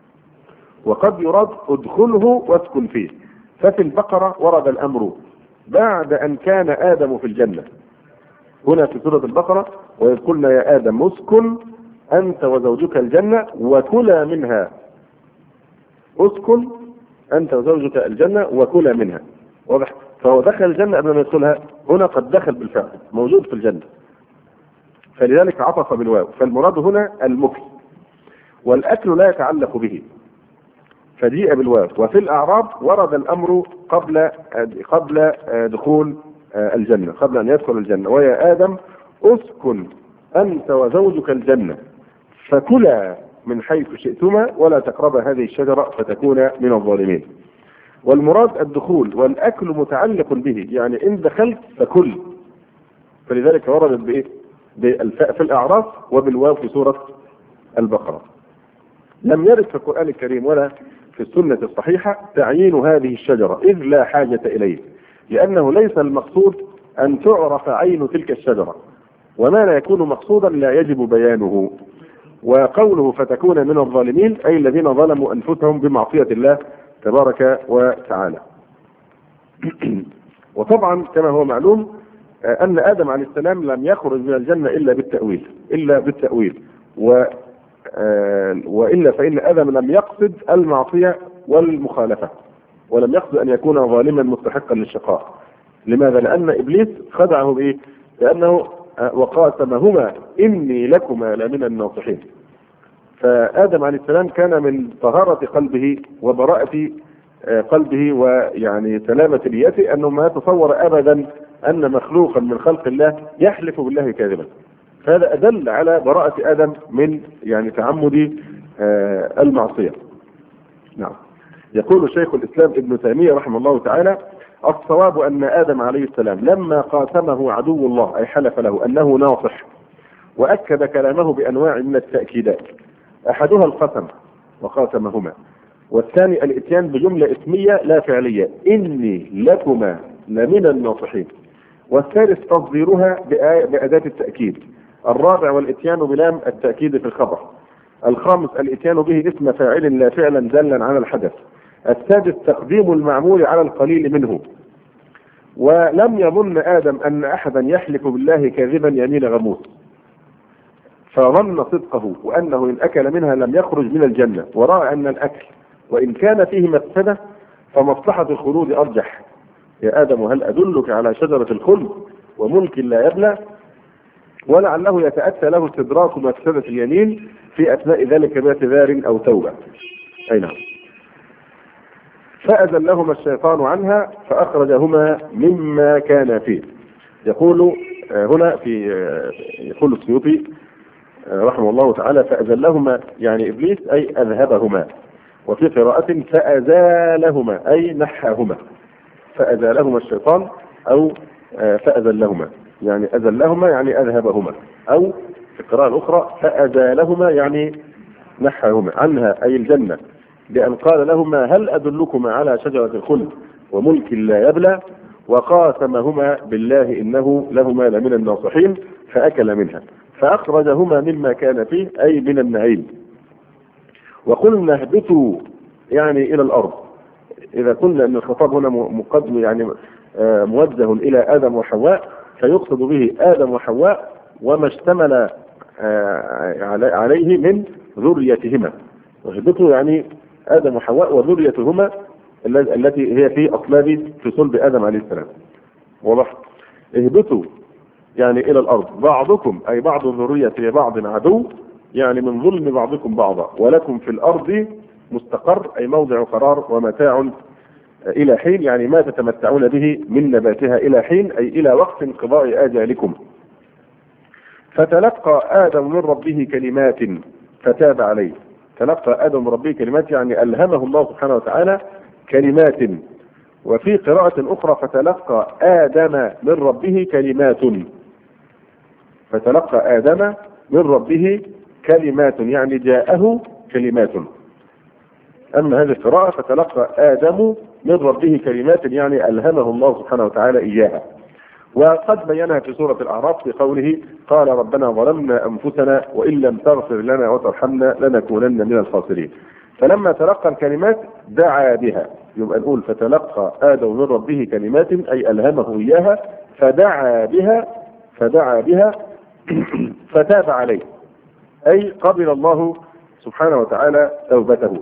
وقد يراد ادخله واسكن فيه. ففي البقرة ورد الأمر بعد أن كان آدم في الجنة. هنا في سورة البقرة وإذ قلنا يا آدم اسكن أنت وزوجك الجنة وكلا منها. اسكن أنت وزوجك الجنة وكلا منها واضح. فهو دخل الجنة قبل ما يدخلها، هنا قد دخل بالفعل موجود في الجنة فلذلك عطف بالواو. فالمراد هنا المكل والأكل لا يتعلق به فجيء بالواو. وفي الأعراب ورد الأمر قبل دخول الجنة قبل أن يدخل الجنة ويا آدم اسكن أنت وزوجك الجنة فكلا من حيث شئتما ولا تقربا هذه الشجرة فتكون من الظالمين. والمراد الدخول والأكل متعلق به يعني إن دخلت فكل، فلذلك وردت بإيه؟ بالفاء في الأعراف وبالواو في سورة البقرة. لم يرد في القرآن الكريم ولا في السنة الصحيحة تعيين هذه الشجرة إذ لا حاجة إليه لأنه ليس المقصود أن تعرف عين تلك الشجرة وما لا يكون مقصودا لا يجب بيانه. وقوله فتكون من الظالمين أي الذين ظلموا أنفسهم بمعصية الله تبارك وتعالى. وطبعا كما هو معلوم أن آدم عليه السلام لم يخرج من الجنة إلا بالتأويل وإلا فإن آدم لم يقصد المعصية والمخالفة ولم يقصد أن يكون ظالما مستحقا للشقاء. لماذا؟ لأن إبليس خدعه بإيه؟ لأنه وقاسمهما إني لكما لمن الناصحين. فآدم عليه السلام كان من طهارة قلبه وبراءة قلبه ويعني سلامة نيته أنه ما تصور أبدا أن مخلوقا من خلق الله يحلف بالله كاذبا. فهذا أدل على براءة آدم من يعني تعمد المعصية. نعم. يقول شيخ الإسلام ابن تيمية رحمه الله تعالى: الصواب أن آدم عليه السلام لما قاسمه عدو الله أي حلف له أنه ناصح وأكد كلامه بأنواع من التأكيدات، أحدها القسم وقاسمهما، والثاني الاتيان بجملة اسمية لا فعلية إني لكما لمن الناصحين، والثالث تصديرها بأداة التأكيد، الرابع والاتيان بلام التأكيد في الخبر، الخامس الاتيان به اسم فاعل لا فعلا دالا على الحدث، السادس تقديم المعمول على القليل منه. ولم يظن آدم أن أحدا يحلف بالله كاذبا يمين غموس، فظن صدقه وأنه إن أكل منها لم يخرج من الجنة، ورأى أن الأكل وإن كان فيه مفسدة فمصلحة الخلود أرجح. يا آدم هل أدلك على شجرة الخلد وملك لا يبلى؟ ولعله يتأتى له استدراك مفسدة اليمين في أثناء ذلك باعتذار أو توبة. أي نعم. فأزلهما الشيطان عنها فأخرجهما مما كان فيه. يقول هنا يقول السيوطي رحمه الله تعالى: فأزلهما يعني إبليس أي أذهبهما، وفي قراءة فأزالهما أي نحاهما، فأزالهما الشيطان أو فأزلهما يعني أزلهما يعني أذهبهما، أو في القراءة الأخرى فأزالهما يعني نحاهما عنها أي الجنة، لأن قال لهما هل أدلكما على شجرة الخلد وملك لا يبلى، وقاسمهما بالله إنه لهما لمن الناصحين فأكل منها فأخرجهما مما كان فيه أي من النعيم. وقلنا اهبطوا يعني إلى الأرض. إذا قلنا أن الخطاب هنا مقدم يعني موجه إلى آدم وحواء، فيقصد به آدم وحواء وما اشتمل عليه من ذريتهما. واهبطوا يعني آدم وحواء وذريتهما التي هي في أصلاب في صلب آدم عليه السلام. واضح؟ اهبطوا يعني إلى الأرض، بعضكم أي بعض الذرية لبعض عدو، يعني من ظلم بعضكم بعضا، ولكم في الأرض مستقر أي موضع قرار ومتاع إلى حين، يعني ما تتمتعون به من نباتها إلى حين أي إلى وقت انقضاء آجالكم. فتلقى آدم من ربه كلمات فتاب عليه. تلقى آدم من ربه كلمات يعني ألهمه الله سبحانه وتعالى كلمات. وفي قراءة أخرى فتلقى آدم من ربه كلمات. فتلقى آدم من ربه كلمات يعني جاءه كلمات. أما هذه القراءة فتلقى آدم من ربه كلمات يعني ألهمه الله سبحانه وتعالى إياها. وقد بينها في سورة الأعراف في قوله قال ربنا ظلمنا أنفسنا وإن لم تغفر لنا وترحمنا لنكونن من الخاسرين. فلما تلقى الكلمات دعا بها. يبقى نقول فتلقى آدم من ربه كلمات أي ألهمه إياها فدعا بها فتاب عليه أي قبل الله سبحانه وتعالى توبته.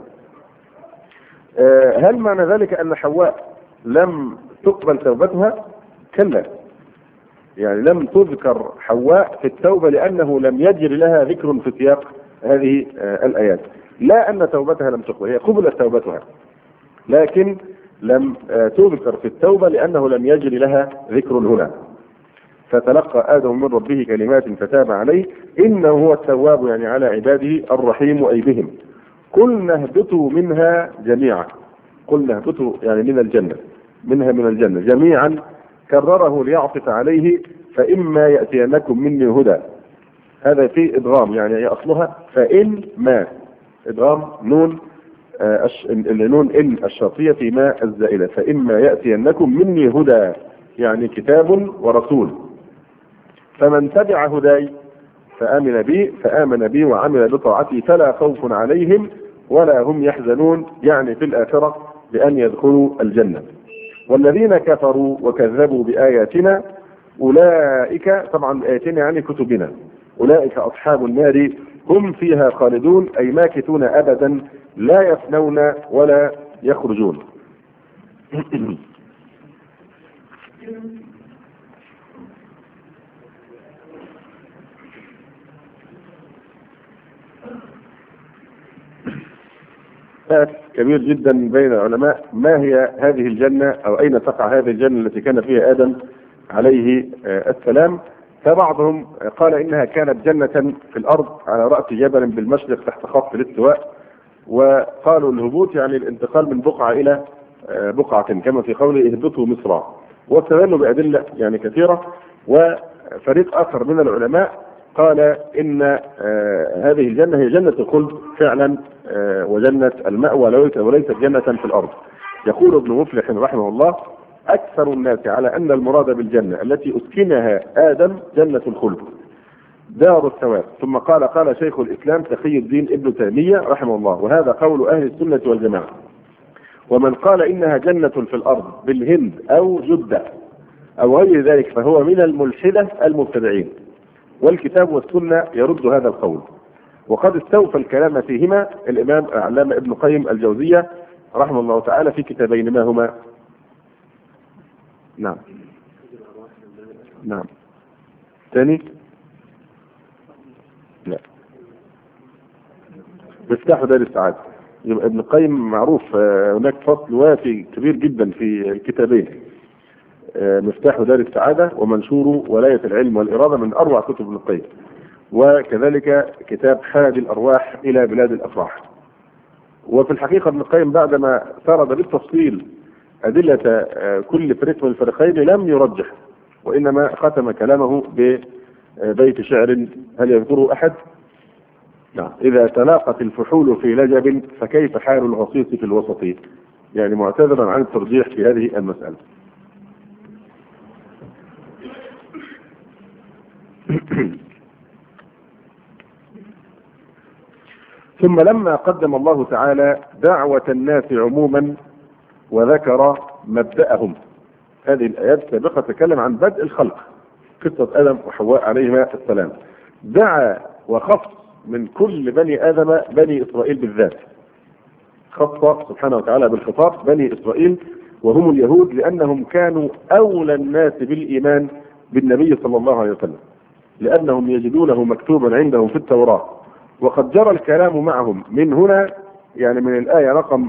هل معنى ذلك أن حواء لم تقبل توبتها؟ كلا، يعني لم تذكر حواء في التوبة لأنه لم يجري لها ذكر في سياق هذه الآيات. لا أن توبتها لم تقبل، هي قبلت توبتها لكن لم تذكر في التوبة لأنه لم يجري لها ذكر هنا. فتلقى آدم من ربه كلمات فتاب عليه إنه هو التواب يعني على عباده الرحيم أي بهم. قلنا اهبطوا منها جميعا. قلنا اهبطوا يعني من الجنة جميعا، كرره ليعطف عليه فإما يأتينكم مني هدى. هذا في إدغام يعني هي أصلها فإن ما إدغام نون النون إن الشرطية في ما الزائدة، فإما يأتينكم مني هدى يعني كتاب ورسول، فمن تبع هداي فآمن بي وعمل بطاعتي فلا خوف عليهم ولا هم يحزنون، يعني في الآخرة بأن يدخلوا الجنة. والذين كفروا وكذبوا بآياتنا أولئك، طبعا آياتنا يعني كتبنا، أولئك أصحاب النار هم فيها خالدون أي ماكثون أبدا لا يفنون ولا يخرجون. كبير جدا بين العلماء ما هي هذه الجنة أو أين تقع هذه الجنة التي كان فيها آدم عليه السلام. فبعضهم قال إنها كانت جنة في الأرض على رأس جبل بالمشرق تحت خط الاستواء، وقالوا الهبوط يعني الانتقال من بقعة إلى بقعة، كما في قوله اهبطوا مصر، واستدلوا بأدلة يعني كثيرة. وفريق آخر من العلماء قال إن هذه الجنة هي جنة الخلد فعلا وجنة المأوى وليست جنة في الأرض. يقول ابن مفلح رحمه الله: أكثر الناس على أن المراد بالجنة التي أسكنها آدم جنة الخلد دار الثواب. ثم قال شيخ الإسلام تقي الدين ابن تيمية رحمه الله: وهذا قول أهل السنة والجماعة. ومن قال إنها جنة في الأرض بالهند أو جدة أو غير ذلك فهو من الملحدة المبتدعين، والكتاب والسنة يرد هذا القول. وقد استوفى الكلام فيهما الإمام العلامة ابن قيم الجوزية رحمه الله تعالى في كتابين، ما هما؟ نعم ثاني لا مفتاح دار السعادة. يبقى ابن القيم معروف هناك فصل وافي كبير جدا في الكتابين، مفتاح دار السعادة ومنشور ولاية العلم والإرادة، من أروع كتب ابن القيم. وكذلك كتاب حاد الأرواح إلى بلاد الأفراح. وفي الحقيقة ابن القيم بعدما سرد بالتفصيل أدلة كل فريق من الفريقين لم يرجح، وإنما ختم كلامه ببيت شعر هل يذكره أحد؟ نعم: إذا تلاقت الفحول في لجب فكيف حال الغصيص في الوسط، يعني معتذرا عن الترجيح في هذه المسألة. ثم لما قدم الله تعالى دعوة الناس عموما وذكر مبدأهم، هذه الآيات السابقة تتكلم عن بدء الخلق، قصة آدم وحواء عليهما السلام. دعا وخص من كل بني آدم بني إسرائيل بالذات، خص سبحانه وتعالى بالخطاب بني إسرائيل وهم اليهود، لأنهم كانوا أولى الناس بالإيمان بالنبي صلى الله عليه وسلم، لأنهم يجدونه مكتوبا عندهم في التوراة. وقد جرى الكلام معهم من هنا، يعني من الآية رقم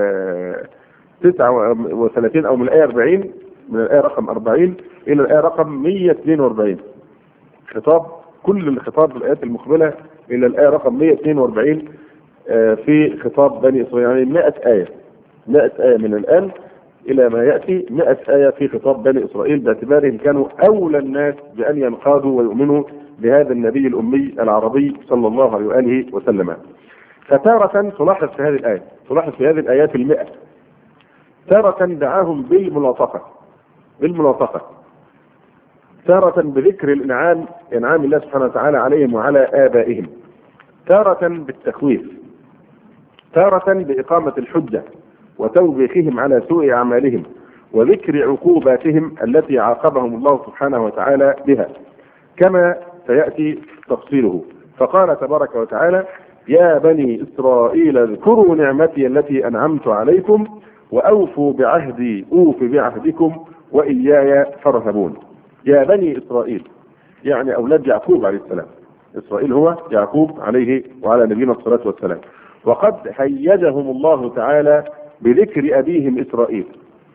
39 أو من الآية 40، من الآية رقم 40 إلى الآية رقم 142 خطاب، كل الخطاب في الآيات المقبلة إلى الآية رقم 142 في خطاب بني إسرائيل، يعني 100 آية من الآن إلى ما يأتي، 100 آية في خطاب بني إسرائيل، باعتبارهم كانوا أولى الناس بأن ينقادوا ويؤمنوا بهذا النبي الأمي العربي صلى الله عليه وآله وسلم. فتارة تلاحظ في هذه الآيات 100 تارة دعاهم بالملاطفة، تارة بذكر إنعام الله سبحانه وتعالى عليهم وعلى آبائهم، تارة بالتخويف، تارة بإقامة الحجة وتوبيخهم على سوء أعمالهم وذكر عقوباتهم التي عاقبهم الله سبحانه وتعالى بها، كما سيأتي تفصيله. فقال تبارك وتعالى: يا بني إسرائيل اذكروا نعمتي التي أنعمت عليكم وأوفوا بعهدي أوف بعهدكم وإياي فارهبون. يا بني إسرائيل يعني أولاد يعقوب عليه السلام، إسرائيل هو يعقوب عليه وعلى نبينا الصلاة والسلام. وقد هيجهم الله تعالى بذكر أبيهم إسرائيل،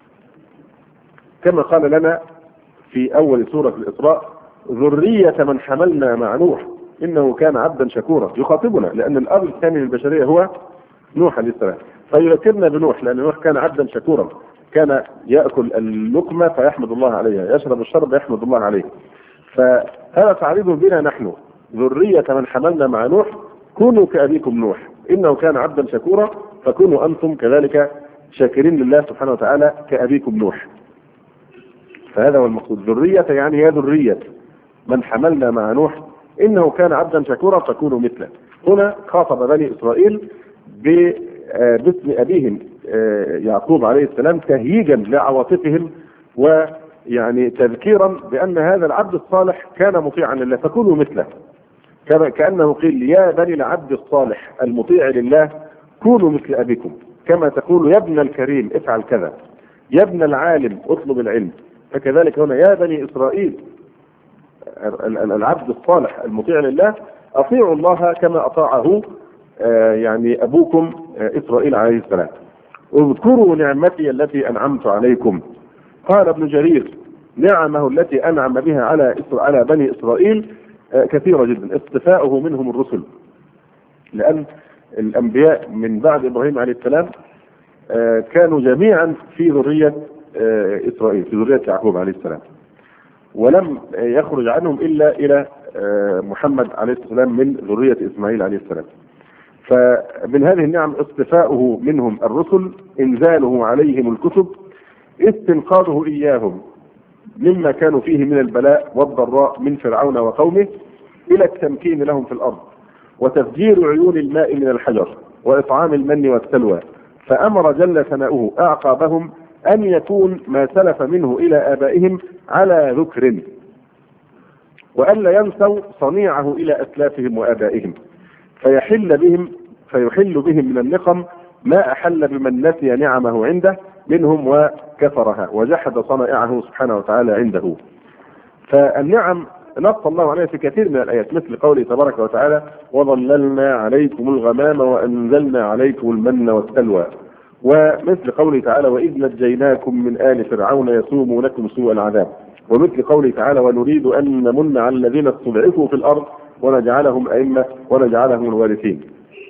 كما قال لنا في أول سورة الإسراء: ذرية من حملنا مع نوح إنه كان عبدا شكورا. يخاطبنا لأن الأب الثاني للبشرية هو نوح عليه السلام، فيذكرنا بنوح لأن نوح كان عبدا شكورا، كان يأكل اللقمة فيحمد الله عليها، يشرب الشرب يحمد الله عليه. فهذا تعريض بنا نحن، ذرية من حملنا مع نوح كونوا كأبيكم نوح إنه كان عبدا شكورا، فكونوا أنتم كذلك شاكرين لله سبحانه وتعالى كأبيكم نوح. فهذا هو المقصود، ذرية يعني يا ذرية من حملنا مع نوح إنه كان عبدا شكورا فكونوا مثله. هنا خاطب بني إسرائيل باسم أبيهم يعقوب عليه السلام تهييجا لعواطفهم، ويعني تذكيرا بأن هذا العبد الصالح كان مطيعا لله فكونوا مثله، كأنه قيل: يا بني العبد الصالح المطيع لله كونوا مثل أبيكم، كما تقول يا ابن الكريم افعل كذا، يا ابن العالم اطلب العلم. فكذلك هنا يا بني إسرائيل العبد الصالح المطيع لله أطيعوا الله كما أطاعه يعني أبوكم إسرائيل عليه السلام. اذكروا نعمتي التي أنعمت عليكم. قال ابن جرير نعمه التي أنعم بها على بني إسرائيل كثيرة جدا. اصطفاؤه منهم الرسل، لأن الأنبياء من بعد إبراهيم عليه السلام كانوا جميعا في ذرية إسرائيل، في ذرية يعقوب عليه السلام، ولم يخرج عنهم إلا إلى محمد عليه السلام من ذرية إسماعيل عليه السلام. فمن هذه النعم اصطفاؤه منهم الرسل، إنزاله عليهم الكتب، استنقاذه إياهم مما كانوا فيه من البلاء والضراء من فرعون وقومه إلى التمكين لهم في الأرض، وتفجير عيون الماء من الحجر، وإطعام المن والسلوى. فأمر جل ثناؤه أعقابهم أن يكون ما سلف منه إلى آبائهم على ذكر، وألا ينسوا صنيعه إلى أسلافهم وآبائهم، فيحل بهم من النقم ما أحل بمن نسي نعمه عنده منهم وكفرها وجحد صنائعه سبحانه وتعالى عنده. فالنعم نص الله عليها في كثير من الآيات، مثل قوله تبارك وتعالى: وظللنا عليكم الغمام وأنزلنا عليكم المن والسلوى، ومثل قوله تعالى: وإذ نجيناكم من آل فرعون يسومونكم سوء العذاب، ومثل قوله تعالى: ونريد أن نمن على الذين استضعفوا في الأرض ونجعلهم أئمة ونجعلهم الوارثين.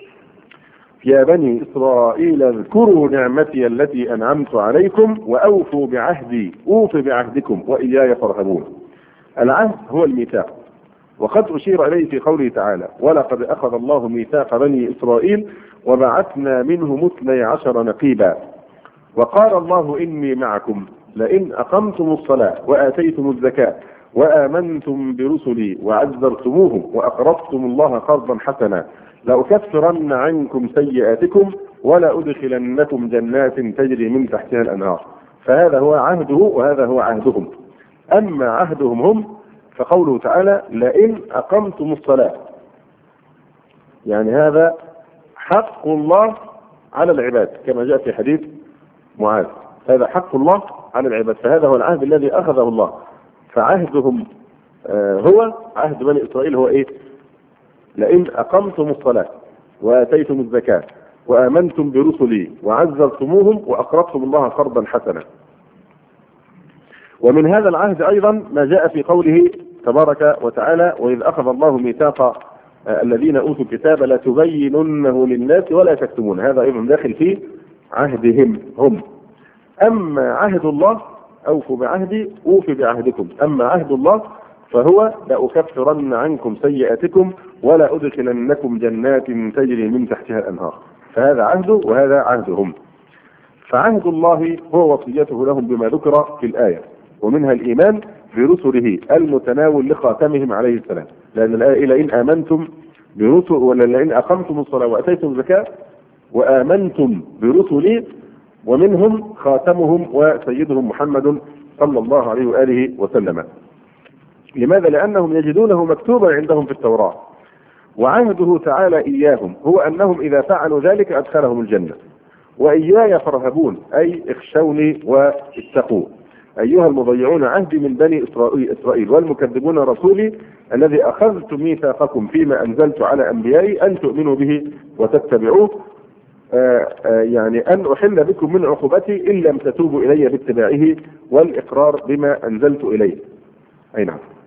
يا بني إسرائيل اذكروا نعمتي التي أنعمت عليكم وأوفوا بعهدي أوف بعهدكم وإياي فارهبون. العهد هو الميثاق، وقد أشير إليه في قوله تعالى: ولقد أخذ الله ميثاق بني إسرائيل وبعثنا منهم 12 نقيبا، وقال الله: إني معكم لئن أقمتم الصلاة وآتيتم الزكاة وآمنتم برسلي وعزرتموهم وأقرضتم الله قرضا حسنا لأكفرن عنكم سيئاتكم ولأدخلنكم جنات تجري من تحتها الأنهار. فهذا هو عهده وهذا هو عهدهم. أما عهدهم هم فقوله تعالى: لئن أقمتم الصلاة، يعني هذا حق الله على العباد كما جاء في حديث معاذ، هذا حق الله على العباد، فهذا هو العهد الذي أخذه الله. فعهدهم هو عهد بني إسرائيل هو إيه؟ لئن أقمتم الصلاة وآتيتم الزكاة وآمنتم برسلي وعزرتموهم وأقرضتم الله قرضا حسنا. ومن هذا العهد أيضا ما جاء في قوله تبارك وتعالى: وإذ أخذ الله ميثاق الذين أوتوا الكتاب لتبيننه للناس ولا تكتمون، هذا أيضا داخل في عهدهم هم. أما عهد الله أوفوا بعهدي أوف بعهدكم، أما عهد الله فهو لأكفرن عنكم سيئاتكم ولا أدخلنكم جنات تجري من تحتها الأنهار. فهذا عهده وهذا عهدهم. فعهد الله هو وصيته لهم بما ذكر في الآية، ومنها الإيمان برسله المتناول لخاتمهم عليه السلام، لأن الآية: لئن آمنتم برسل، ولا لئن أقمتم الصلاة وأتيتم الزكاة وآمنتم برسلي، ومنهم خاتمهم وسيدهم محمد صلى الله عليه وآله وسلم. لماذا؟ لأنهم يجدونه مكتوبا عندهم في التوراة. وعهده تعالى إياهم هو أنهم إذا فعلوا ذلك أدخلهم الجنة. وإياي فارهبون، أي اخشوني واتقوا أيها المضيعون عهدي من بني إسرائيل والمكذبون رسولي الذي أخذت ميثاقكم فيما أنزلت على أنبيائي أن تؤمنوا به وتتبعوه، يعني أن أحل بكم من عقوبتي إن لم تتوبوا إلي باتباعه والإقرار بما أنزلت إليه. أي نعم.